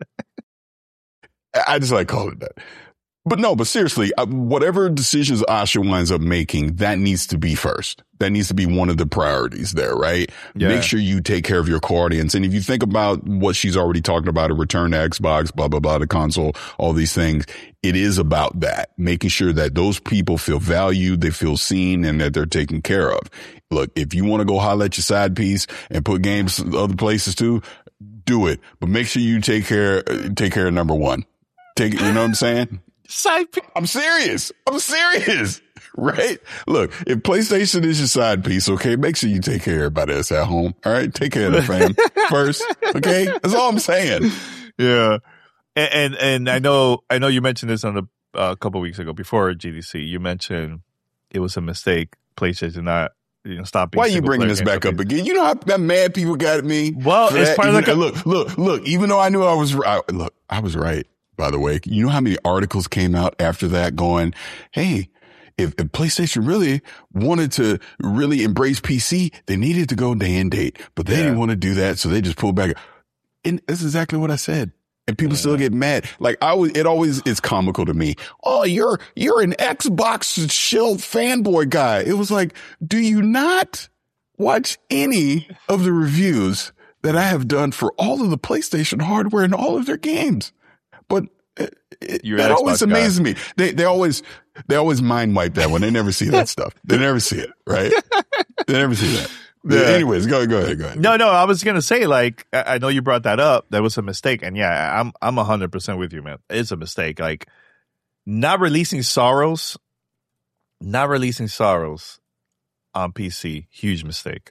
I just like calling it that. But seriously, whatever decisions Asha winds up making, that needs to be first. That needs to be one of the priorities there, right? Yeah. Make sure you take care of your core audience. And if you think about what she's already talking about, a return to Xbox, blah, blah, blah, the console, all these things, it is about that, making sure that those people feel valued, they feel seen, and that they're taken care of. Look, if you want to go holler at your side piece and put games other places too, do it. But make sure you take care of number one. You know what I'm saying? Side piece. I'm serious. Right? Look, if PlayStation is your side piece, okay, make sure you take care of everybody that's at home. All right? Take care of the fam first. Okay? That's all I'm saying. Yeah. And I know you mentioned this on a couple of weeks ago before GDC. You mentioned it was a mistake. PlayStation not stop being. Why are you bringing this back up again? You know how mad people got at me? Well, it's part of look, even though I knew I was right. By the way, you know how many articles came out after that going, hey, if PlayStation really wanted to really embrace PC, they needed to go day and date, but they didn't want to do that. So they just pulled back. And that's exactly what I said. And people still get mad. Like it's comical to me. Oh, you're an Xbox shield fanboy guy. It was like, do you not watch any of the reviews that I have done for all of the PlayStation hardware and all of their games? But that always amazes me. They always mind wipe that one. They never see that stuff. They never see it, right? They never see that. Yeah. Anyways, go ahead. No, I was gonna say, like, I know you brought that up. That was a mistake, and yeah, I'm 100% with you, man. It's a mistake. Like, not releasing Sorrows on PC, huge mistake.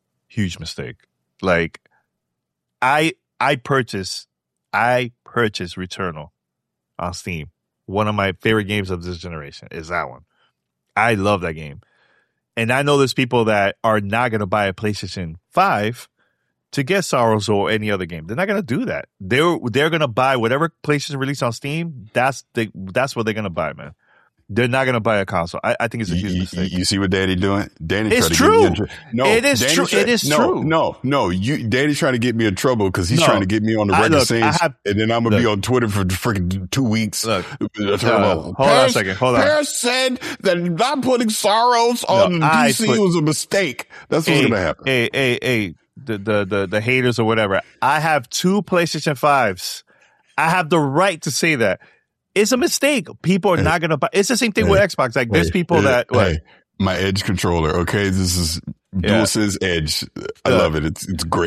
Like, I purchased Returnal on Steam. One of my favorite games of this generation is that one. I love that game. And I know there's people that are not going to buy a PlayStation 5 to get Sorrows or any other game. They're not going to do that. They're going to buy whatever PlayStation released on Steam. That's what they're going to buy, man. They're not going to buy a console. I think it's a huge mistake. You see what Daddy doing? Danny it's true. It is true. It is true. No. Daddy's trying to get me in trouble because he's trying to get me on the record saying, and then I'm going to be on Twitter for freaking 2 weeks. Hold on a second. Paris said that not putting Sorrows on PC was a mistake. That's what's going to happen. Hey. The haters or whatever. I have 2 PlayStation 5s. I have the right to say that. It's a mistake. People are not going to buy. It's the same thing with Xbox. Like, there's people that. My Edge controller. Okay, this is DualSense Edge. I love it. It's great.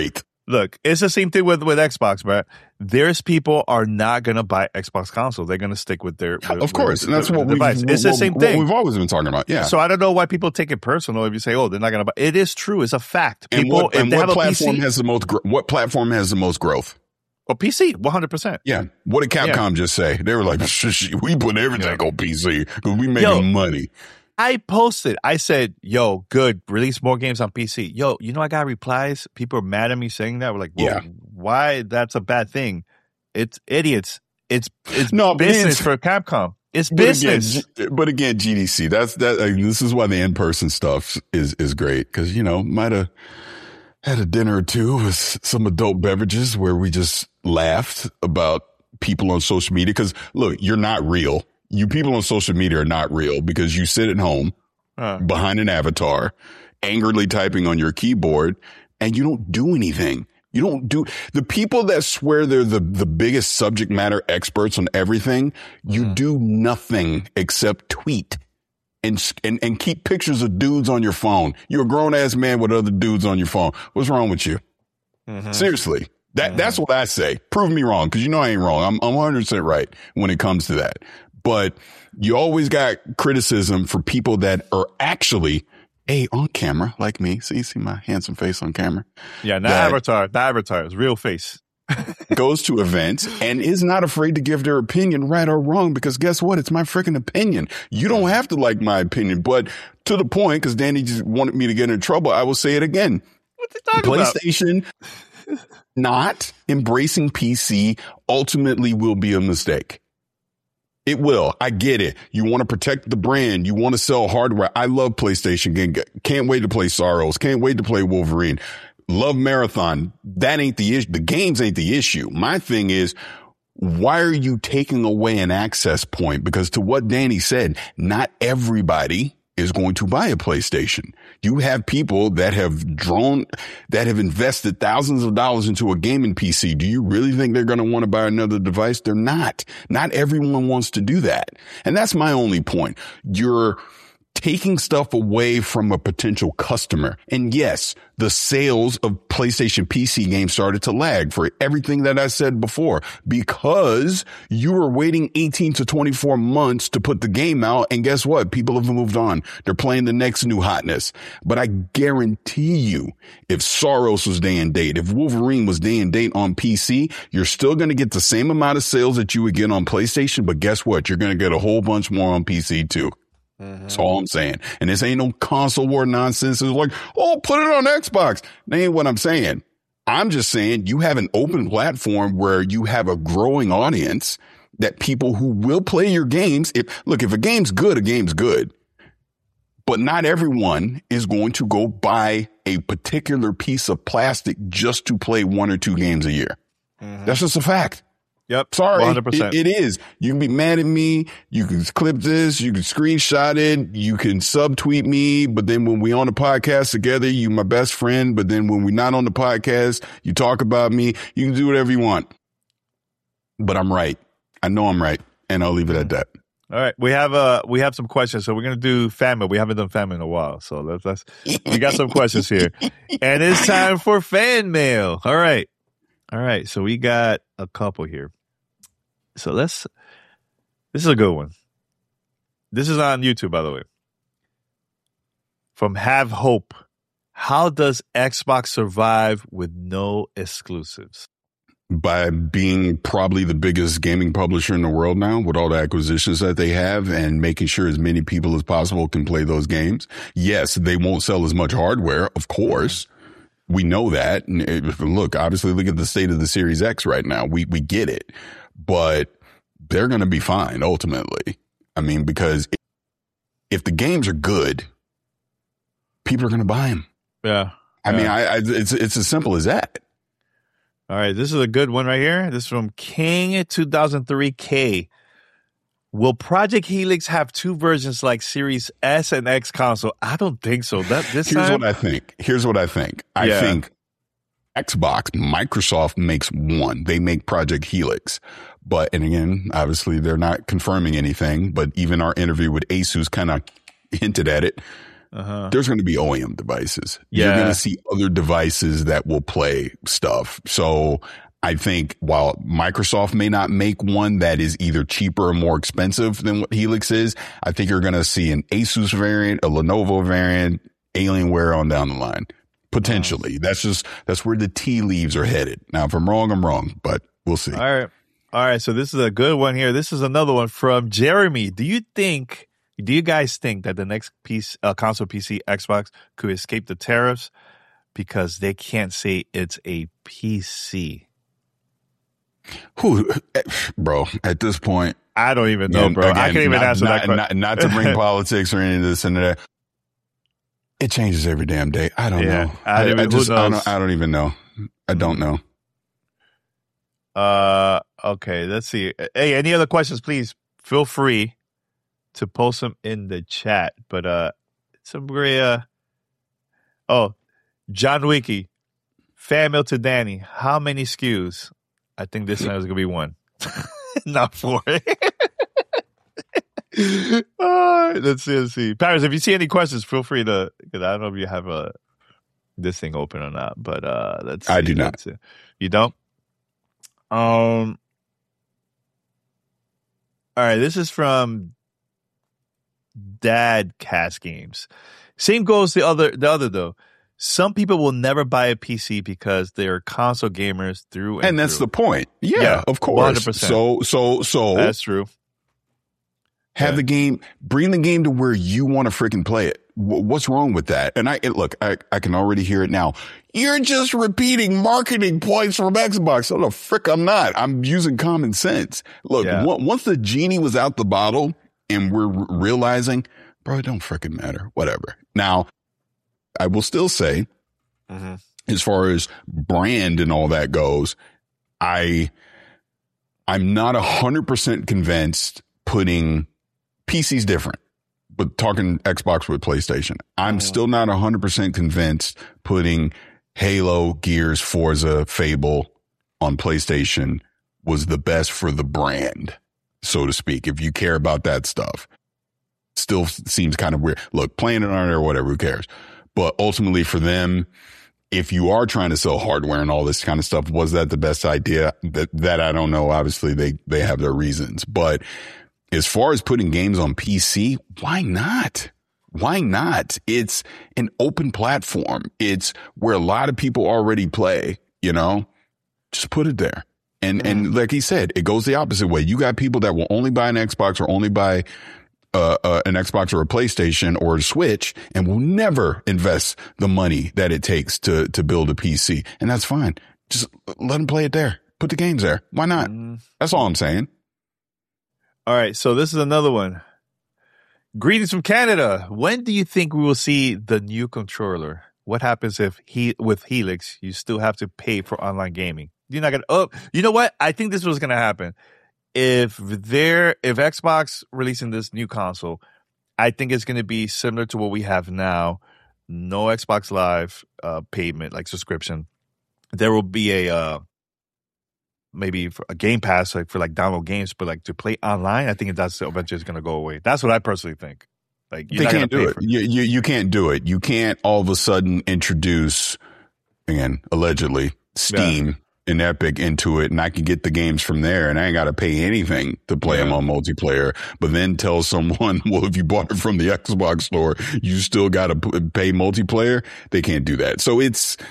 Look, it's the same thing with Xbox, bro. There's people are not going to buy Xbox console. They're going to stick with their of course, and that's what device. It's the same thing. We've always been talking about. Yeah. So I don't know why people take it personal if you say, "Oh, they're not going to buy." It is true. It's a fact. People, and what platform has the most? What platform has the most growth? Oh, PC, 100%. Yeah. What did Capcom just say? They were like, "We put everything on PC because we making money." I posted. I said, "Yo, good. Release more games on PC." Yo, I got replies. People are mad at me saying that. We're like, "Well, why? That's a bad thing." It's idiots. It's business for Capcom. It's business. But again, GDC. This is why the in-person stuff is great because might have had a dinner or two with some adult beverages where we just laughed about people on social media. Because look, you're not real. You people on social media are not real because you sit at home behind an avatar, angrily typing on your keyboard, and you don't do anything. You don't do the people that swear they're the biggest subject matter experts on everything. You do nothing except tweet and keep pictures of dudes on your phone. You're a grown ass man with other dudes on your phone. What's wrong with you? Seriously. That's what I say. Prove me wrong. Cause I ain't wrong. I'm 100% right when it comes to that. But you always got criticism for people that are actually on camera like me. So you see my handsome face on camera. Yeah, not avatar. The avatar is real face. Goes to events and is not afraid to give their opinion, right or wrong, because guess what? It's my freaking opinion. You don't have to like my opinion, but to the point, because Danny just wanted me to get in trouble, I will say it again. What's he talking PlayStation not embracing PC ultimately will be a mistake. It will. I get it. You want to protect the brand. You want to sell hardware. I love PlayStation. Can't wait to play Sorrows. Can't wait to play Wolverine. Love Marathon. That ain't the issue. The games ain't the issue. My thing is, why are you taking away an access point? Because to what Danny said, not everybody is going to buy a PlayStation. You have people that have invested thousands of dollars into a gaming PC. Do you really think they're going to want to buy another device? They're not. Not everyone wants to do that. And that's my only point. You're taking stuff away from a potential customer. And yes, the sales of PlayStation PC games started to lag for everything that I said before, because you were waiting 18 to 24 months to put the game out. And guess what? People have moved on. They're playing the next new hotness. But I guarantee you, if Sorrows was day and date, if Wolverine was day and date on PC, you're still going to get the same amount of sales that you would get on PlayStation. But guess what? You're going to get a whole bunch more on PC too. That's all I'm saying. And this ain't no console war nonsense. It's like, put it on Xbox. That ain't what I'm saying. I'm just saying you have an open platform where you have a growing audience, that people who will play your games. If a game's good, a game's good. But not everyone is going to go buy a particular piece of plastic just to play 1 or 2 games a year. That's just a fact. Yep. Sorry. 100%. It is. You can be mad at me. You can clip this. You can screenshot it. You can subtweet me. But then when we on the podcast together, you my best friend. But then when we're not on the podcast, you talk about me. You can do whatever you want. But I'm right. I know I'm right. And I'll leave it at that. All right. We have some questions. So we're going to do fan mail. We haven't done fan mail in a while. So we got some questions here. And it's time for fan mail. All right. So we got a couple here. So this is a good one. This is on YouTube, by the way. From Have Hope. How does Xbox survive with no exclusives? By being probably the biggest gaming publisher in the world now, with all the acquisitions that they have and making sure as many people as possible can play those games. Yes, they won't sell as much hardware, of course. We know that. And look at the state of the Series X right now. We get it. But they're going to be fine ultimately. I mean, because if the games are good, people are going to buy them. Yeah. I mean, it's as simple as that. All right. This is a good one right here. This is from King 2003K. Will Project Helix have 2 versions like Series S and X console? I don't think so. Here's what I think. I think Xbox, Microsoft makes one. They make Project Helix. And again, obviously they're not confirming anything, but even our interview with Asus kind of hinted at it. there's going to be OEM devices. Yeah. You're going to see other devices that will play stuff. So I think while Microsoft may not make one that is either cheaper or more expensive than what Helix is, I think you're going to see an Asus variant, a Lenovo variant, Alienware on down the line. Potentially. That's where the tea leaves are headed. Now, if I'm wrong, but we'll see. All right. So this is a good one here. This is another one from Jeremy. Do you guys think that the next console PC Xbox could escape the tariffs because they can't say it's a PC? Bro, at this point, I don't even know, bro. Again, I can't even answer that question. Not to bring politics or any of this and that. It changes every damn day. I don't know. I don't even know. I don't know. Okay, let's see. Hey, any other questions, please feel free to post them in the chat. But some great John Wiki, fan mail to Danny. How many SKUs? I think this time is gonna be one. Not 4. Let's see. Paris, if you see any questions, feel free to, because I don't know if you have this thing open or not, but let's see. I do not. You don't? All right, this is from Dad Cast Games. Same goes the other though. Some people will never buy a PC because they're console gamers through and that's through. the point. Yeah, of course. 100%. So that's true. Have the game, bring the game to where you want to freaking play it. What's wrong with that? And I can already hear it now. You're just repeating marketing points from Xbox. Oh, the frick, I'm not. I'm using common sense. Look, once the genie was out the bottle and we're realizing, bro, it don't freaking matter. Whatever. Now, I will still say, as far as brand and all that goes, I'm not 100% convinced putting PC's different, but talking Xbox with PlayStation, I'm still not 100% convinced putting Halo, Gears, Forza, Fable on PlayStation was the best for the brand, so to speak. If you care about that stuff, still seems kind of weird. Look, playing it on there or whatever, who cares? But ultimately for them, if you are trying to sell hardware and all this kind of stuff, was that the best idea? That I don't know. Obviously they have their reasons, but as far as putting games on PC, why not? Why not? It's an open platform. It's where a lot of people already play, just put it there. And like he said, it goes the opposite way. You got people that will only buy an Xbox or only buy an Xbox or a PlayStation or a Switch and will never invest the money that it takes to build a PC. And that's fine. Just let them play it there. Put the games there. Why not? That's all I'm saying. All right. So this is another one. Greetings from Canada. When do you think we will see the new controller? What happens if with Helix, you still have to pay for online gaming? You're not going to, you know what? I think this was going to happen. If Xbox releasing this new console, I think it's going to be similar to what we have now. No Xbox Live payment, like subscription. There will be maybe for a Game Pass, like for download games, but like to play online, I think that's eventually going to go away. That's what I personally think. Like they can't do it. You can't do it. You can't all of a sudden introduce, again, allegedly, Steam and Epic into it, and I can get the games from there, and I ain't got to pay anything to play them on multiplayer. But then tell someone, well, if you bought it from the Xbox store, you still got to pay multiplayer. They can't do that. So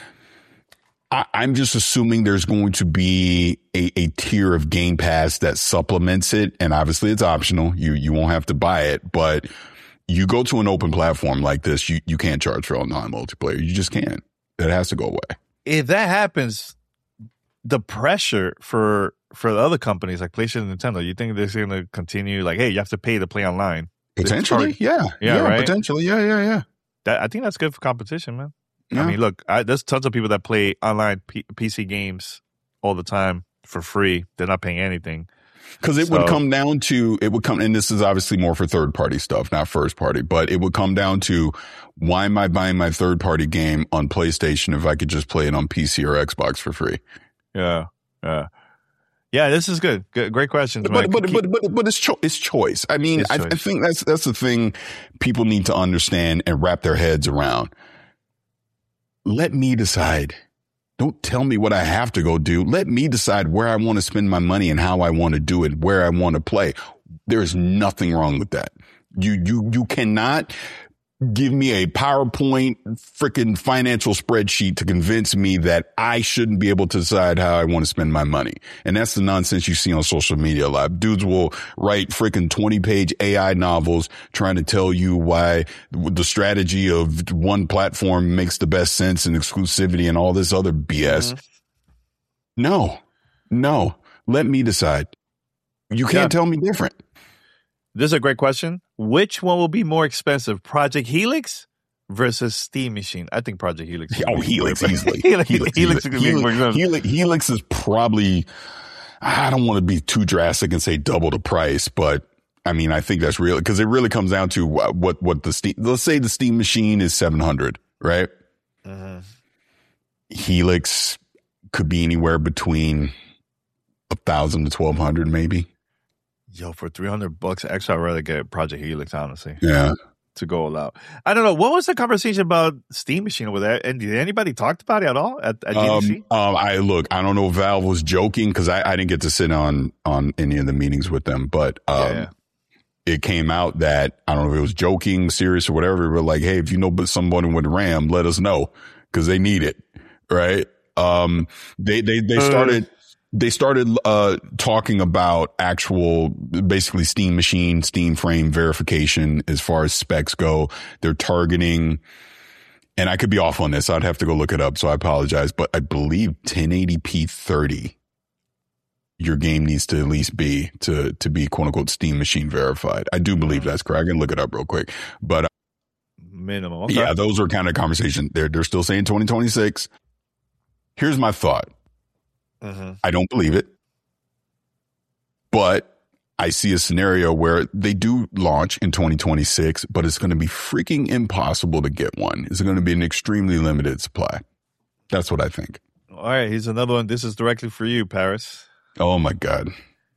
I'm just assuming there's going to be a tier of Game Pass that supplements it. And obviously it's optional. You won't have to buy it, but you go to an open platform like this, you can't charge for online multiplayer. You just can't. That has to go away. If that happens, the pressure for the other companies like PlayStation and Nintendo, you think they're going to continue like, hey, you have to pay to play online? Potentially. Yeah, right? Potentially. Yeah. I think that's good for competition, man. Yeah. I mean, look, there's tons of people that play online PC games all the time for free. They're not paying anything. Because it would come down to, and this is obviously more for third party stuff, not first party, but it would come down to, why am I buying my third party game on PlayStation if I could just play it on PC or Xbox for free? Yeah. Yeah, this is good. Great questions, But man. it's choice. I mean, I think that's the thing people need to understand and wrap their heads around. Let me decide. Don't tell me what I have to go do. Let me decide where I want to spend my money and how I want to do it, where I want to play. There's nothing wrong with that. You cannot give me a PowerPoint freaking financial spreadsheet to convince me that I shouldn't be able to decide how I want to spend my money. And that's the nonsense you see on social media a lot. Dudes will write freaking 20-page AI novels trying to tell you why the strategy of one platform makes the best sense and exclusivity and all this other BS. No, let me decide. You can't tell me different. This is a great question. Which one will be more expensive, Project Helix versus Steam Machine? I think Project Helix. Helix easily. Helix is probably, I don't want to be too drastic and say double the price, but I mean, I think that's real because it really comes down to what the Steam, let's say the Steam Machine is 700, right? Helix could be anywhere between 1,000 to 1,200 maybe. Yo, for $300 extra, I'd rather get Project Helix, honestly. Yeah. To go all out. I don't know. What was the conversation about Steam Machine over there? And did anybody talk about it at all at GDC? I don't know if Valve was joking because I didn't get to sit on any of the meetings with them, but it came out that, I don't know if it was joking, serious or whatever, but like, hey, if you know someone with RAM, let us know because they need it. Right. They started talking about actual, basically Steam Machine, Steam Frame verification as far as specs go. They're targeting, and I could be off on this. I'd have to go look it up, so I apologize. But I believe 1080p 30, your game needs to at least be to be quote unquote Steam Machine verified. I do believe that's correct. I can look it up real quick. But minimum. Okay. Yeah, those are kind of conversations. They're still saying 2026. Here's my thought. I don't believe it, but I see a scenario where they do launch in 2026, but it's going to be freaking impossible to get one. It's going to be an extremely limited supply. That's what I think. All right, here's another one. This is directly for you, Paris. Oh, my God.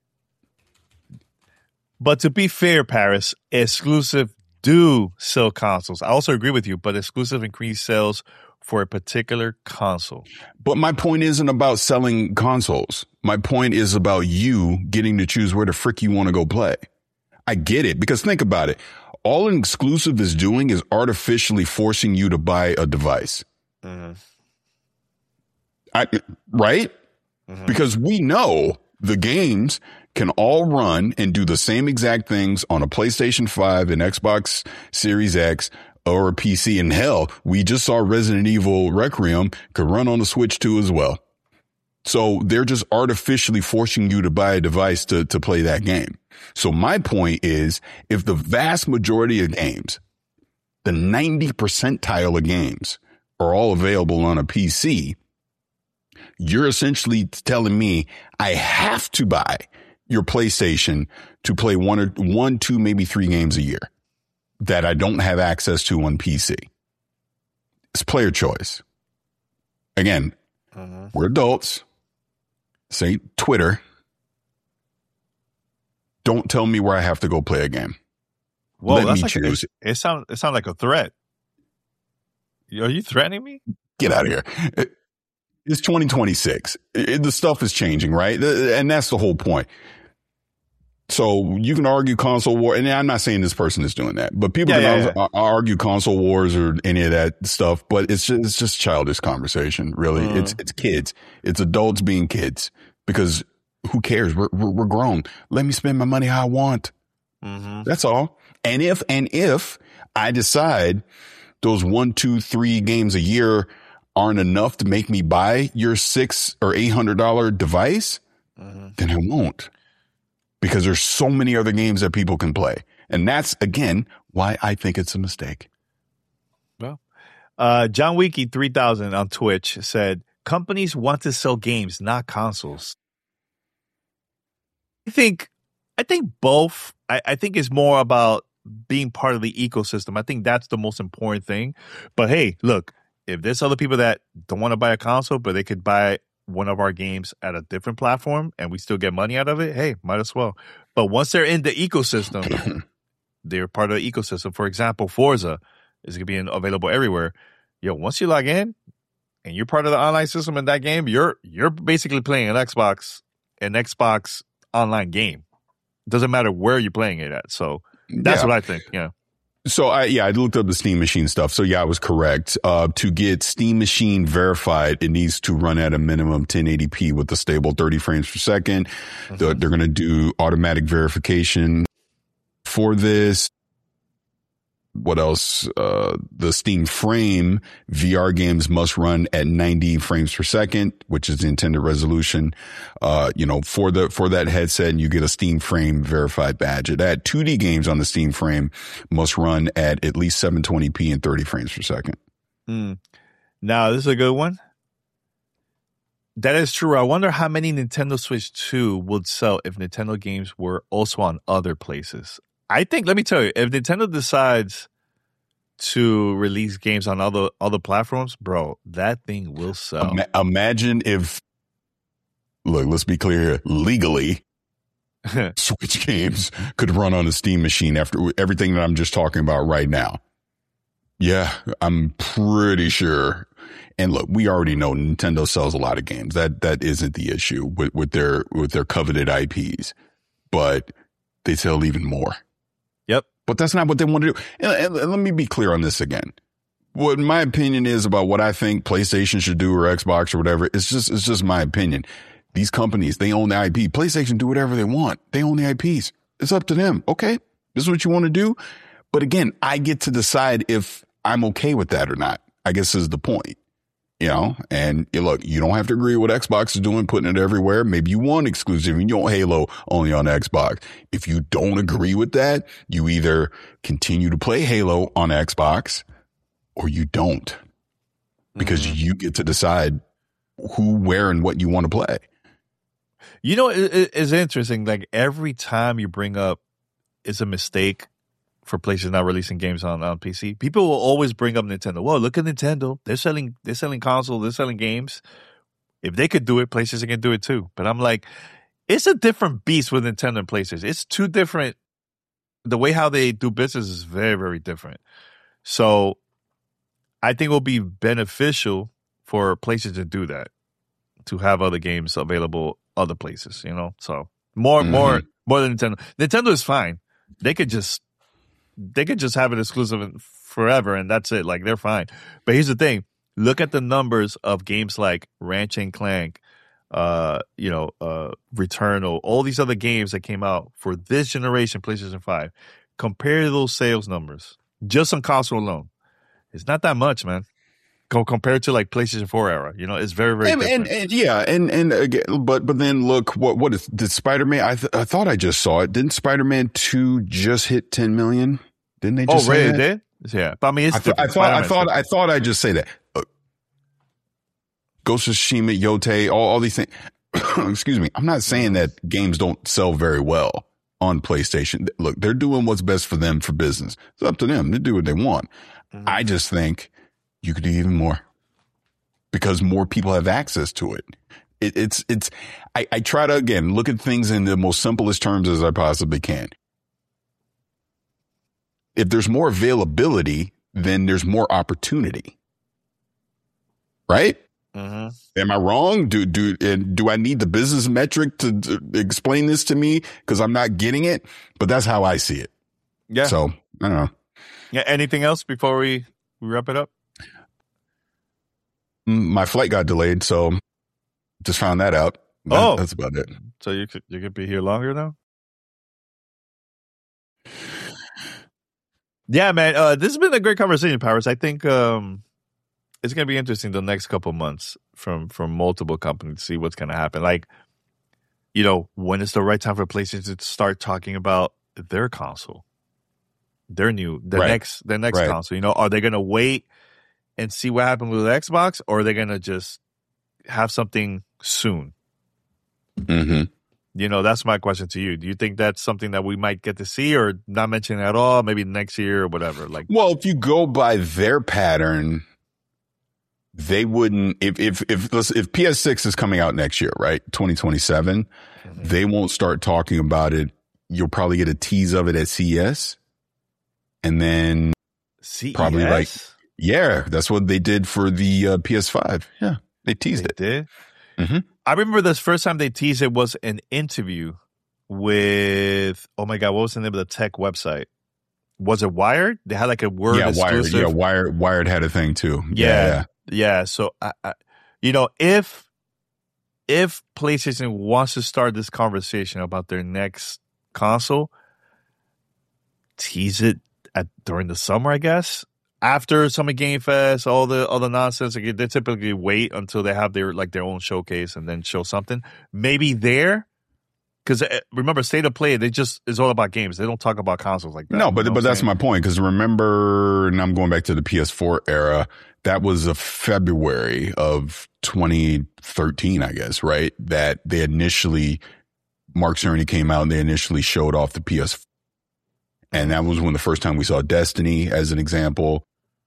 But to be fair, Paris, exclusive do sell consoles. I also agree with you, but exclusive increase sales for a particular console. But my point isn't about selling consoles. My point is about you getting to choose where the frick you want to go play. I get it, because think about it. All an exclusive is doing is artificially forcing you to buy a device. Right? Because we know the games can all run and do the same exact things on a PlayStation 5 and Xbox Series X or a PC. And hell, we just saw Resident Evil Requiem could run on the Switch too as well. So they're just artificially forcing you to buy a device to play that game. So my point is, if the vast majority of games, the 90 percentile of games are all available on a PC, you're essentially telling me I have to buy your PlayStation to play one, two, maybe 3 games a year that I don't have access to on PC. It's player choice. Again, we're adults. Say Twitter. Don't tell me where I have to go play a game. Well, Let me choose. It sounds like a threat. Are you threatening me? Get out of here. It's 2026. The stuff is changing, right? And that's the whole point. So you can argue console war, and I'm not saying this person is doing that, but people can argue console wars or any of that stuff. But it's just childish conversation, really. It's kids, it's adults being kids, because who cares? We're grown. Let me spend my money how I want. That's all. And if I decide those 1, 2, 3 games a year aren't enough to make me buy your $600 or $800 device, then I won't. Because there's so many other games that people can play. And that's, again, why I think it's a mistake. Well, John Wiki 3000 on Twitch said, companies want to sell games, not consoles. I think both. I think it's more about being part of the ecosystem. I think that's the most important thing. But hey, look, if there's other people that don't want to buy a console, but they could buy one of our games at a different platform and we still get money out of it, hey, might as well. But once they're in the ecosystem, they're part of the ecosystem. For example, Forza is going to be available everywhere. Yo, once you log in and you're part of the online system in that game, you're basically playing an Xbox online game. Doesn't matter where you're playing it at. So that's what I think. Yeah. So I looked up the Steam Machine stuff. So I was correct. To get Steam Machine verified, it needs to run at a minimum 1080p with a stable 30 frames per second. They're going to do automatic verification for this. What else? The Steam Frame VR games must run at 90 frames per second, which is the intended resolution. For that headset, and you get a Steam Frame verified badge. That 2D games on the Steam Frame must run at least 720p and 30 frames per second. Now, this is a good one. That is true. I wonder how many Nintendo Switch 2 would sell if Nintendo games were also on other places. I think, let me tell you, if Nintendo decides to release games on other platforms, bro, that thing will sell. Imagine if, look, let's be clear here, legally, Switch games could run on a Steam machine after everything that I'm just talking about right now. Yeah, I'm pretty sure. And look, we already know Nintendo sells a lot of games. That isn't the issue with their coveted IPs, but they sell even more. Yep. But that's not what they want to do. And let me be clear on this again. What my opinion is about what I think PlayStation should do or Xbox or whatever, it's just my opinion. These companies, they own the IP. PlayStation do whatever they want. They own the IPs. It's up to them. Okay, this is what you want to do. But again, I get to decide if I'm okay with that or not. I guess is the point. And look, you don't have to agree with what Xbox is doing, putting it everywhere. Maybe you want exclusive and you want Halo only on Xbox. If you don't agree with that, you either continue to play Halo on Xbox or you don't, because you get to decide who, where, and what you want to play. It's interesting. Like every time you bring up it's a mistake for PlayStation not releasing games on PC, people will always bring up Nintendo. Well, look at Nintendo. They're selling consoles. They're selling games. If they could do it, PlayStation can do it too. But I'm like, it's a different beast with Nintendo and PlayStation. It's two different. The way how they do business is very, very different. So I think it will be beneficial for PlayStation to do that, to have other games available other places, So more than Nintendo. Nintendo is fine. They could just have it exclusive forever and that's it. Like they're fine. But here's the thing. Look at the numbers of games like Ratchet and Clank, Returnal, all these other games that came out for this generation, PlayStation 5. Compare those sales numbers just on console alone. It's not that much, man. Compared to like PlayStation 4 era, it's very, very different. And again, but then look, did Spider-Man? I thought I just saw it. Didn't Spider-Man 2 just hit 10 million? Didn't they just? Oh, really? They did? Yeah, but I mean, I thought I'd just say that. Ghost of Tsushima, Yote, all these things. Excuse me. I'm not saying that games don't sell very well on PlayStation. Look, they're doing what's best for them for business. It's up to them. They do what they want. I just think you could do even more because more people have access to it. I try to, again, look at things in the most simplest terms as I possibly can. If there's more availability, then there's more opportunity. Right? Am I wrong? Do I need the business metric to explain this to me? Because I'm not getting it, but that's how I see it. Yeah. So I don't know. Yeah. Anything else before we wrap it up? My flight got delayed, so just found that out. That's about it. So you could be here longer now? Yeah, man. This has been a great conversation, Powers. I think it's going to be interesting the next couple of months from multiple companies to see what's going to happen. Like, when is the right time for PlayStation to start talking about their console, their next console? Are they going to wait and see what happens with Xbox, or are they going to just have something soon? That's my question to you. Do you think that's something that we might get to see, or not mention at all, maybe next year or whatever? Like, well, if you go by their pattern, they wouldn't, if PS6 is coming out next year, right? 2027, they won't start talking about it. You'll probably get a tease of it at CES. And then CES? probably like, yeah, that's what they did for the PS5. Yeah. They teased it. Did? Mm-hmm. I remember this first time they teased it was an interview with, oh my God, what was the name of the tech website? Was it Wired? They had like a word exclusive. Wired. Yeah, Wired had a thing too. Yeah. So, if PlayStation wants to start this conversation about their next console, tease it during the summer, I guess. After Summer Game Fest, all the nonsense, like, they typically wait until they have their own showcase and then show something. Maybe there, because remember, State of Play, it's all about games. They don't talk about consoles like that. No, but that's my point. Because remember, and I'm going back to the PS4 era. That was a February of 2013, I guess, right? That they initially, Mark Cerny came out and they initially showed off the PS4. And that was when the first time we saw Destiny, as an example.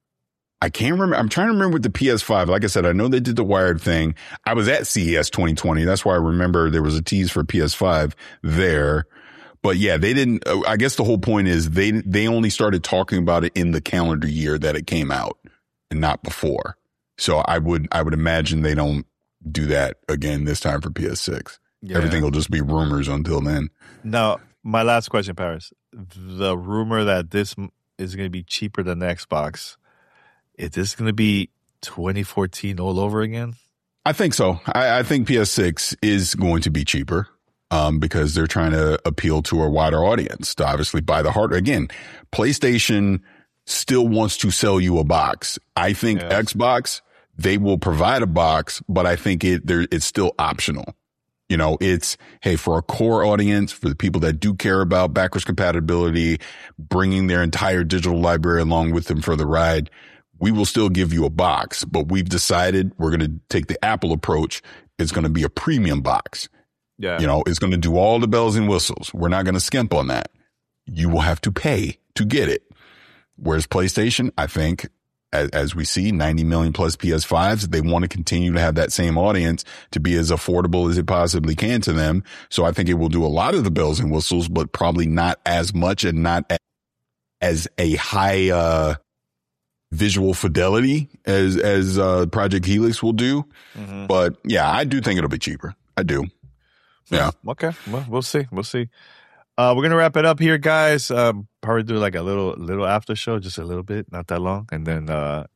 I can't remember. I'm trying to remember with the PS5. Like I said, I know they did the Wired thing. I was at CES 2020. That's why I remember there was a tease for PS5 there. But yeah, they didn't. I guess the whole point is they only started talking about it in the calendar year that it came out and not before. So I would imagine they don't do that again this time for PS6. Yeah. Everything will just be rumors until then. Now, my last question, Paris. The rumor that this is going to be cheaper than the Xbox, is this going to be 2014 all over again? I think so. I think PS6 is going to be cheaper because they're trying to appeal to a wider audience to obviously buy the hardware. Again, PlayStation still wants to sell you a box. I think Xbox, they will provide a box, but I think it's still optional. You know, it's, hey, for a core audience, for the people that do care about backwards compatibility, bringing their entire digital library along with them for the ride, we will still give you a box. But we've decided we're going to take the Apple approach. It's going to be a premium box. Yeah. You know, it's going to do all the bells and whistles. We're not going to skimp on that. You will have to pay to get it. Whereas PlayStation, I think, as we see, 90 million plus PS5s, they want to continue to have that same audience to be as affordable as it possibly can to them. So I think it will do a lot of the bells and whistles, but probably not as much and not as a high visual fidelity as Project Helix will do. Mm-hmm. But yeah, I do think it'll be cheaper. I do. Yeah. Okay. Well, we'll see. We're going to wrap it up here, guys. Probably do like a little after show, just a little bit, not that long. And then,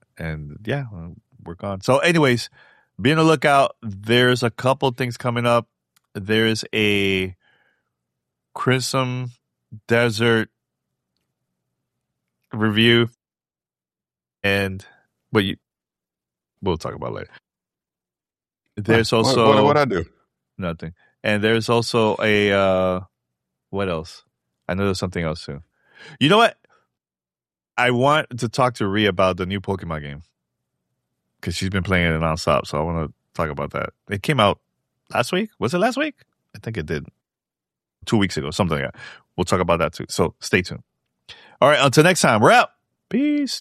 we're gone. So anyways, be on the lookout. There's a couple things coming up. There's a Crimson Desert review. We'll talk about it later. There's also... What'd I do? Nothing. And there's also a... what else? I know there's something else too. You know what? I want to talk to Rhea about the new Pokemon game because she's been playing it nonstop. So I want to talk about that. It came out last week. Was it last week? I think it did. 2 weeks ago, something like that. We'll talk about that too. So stay tuned. All right. Until next time, we're out. Peace.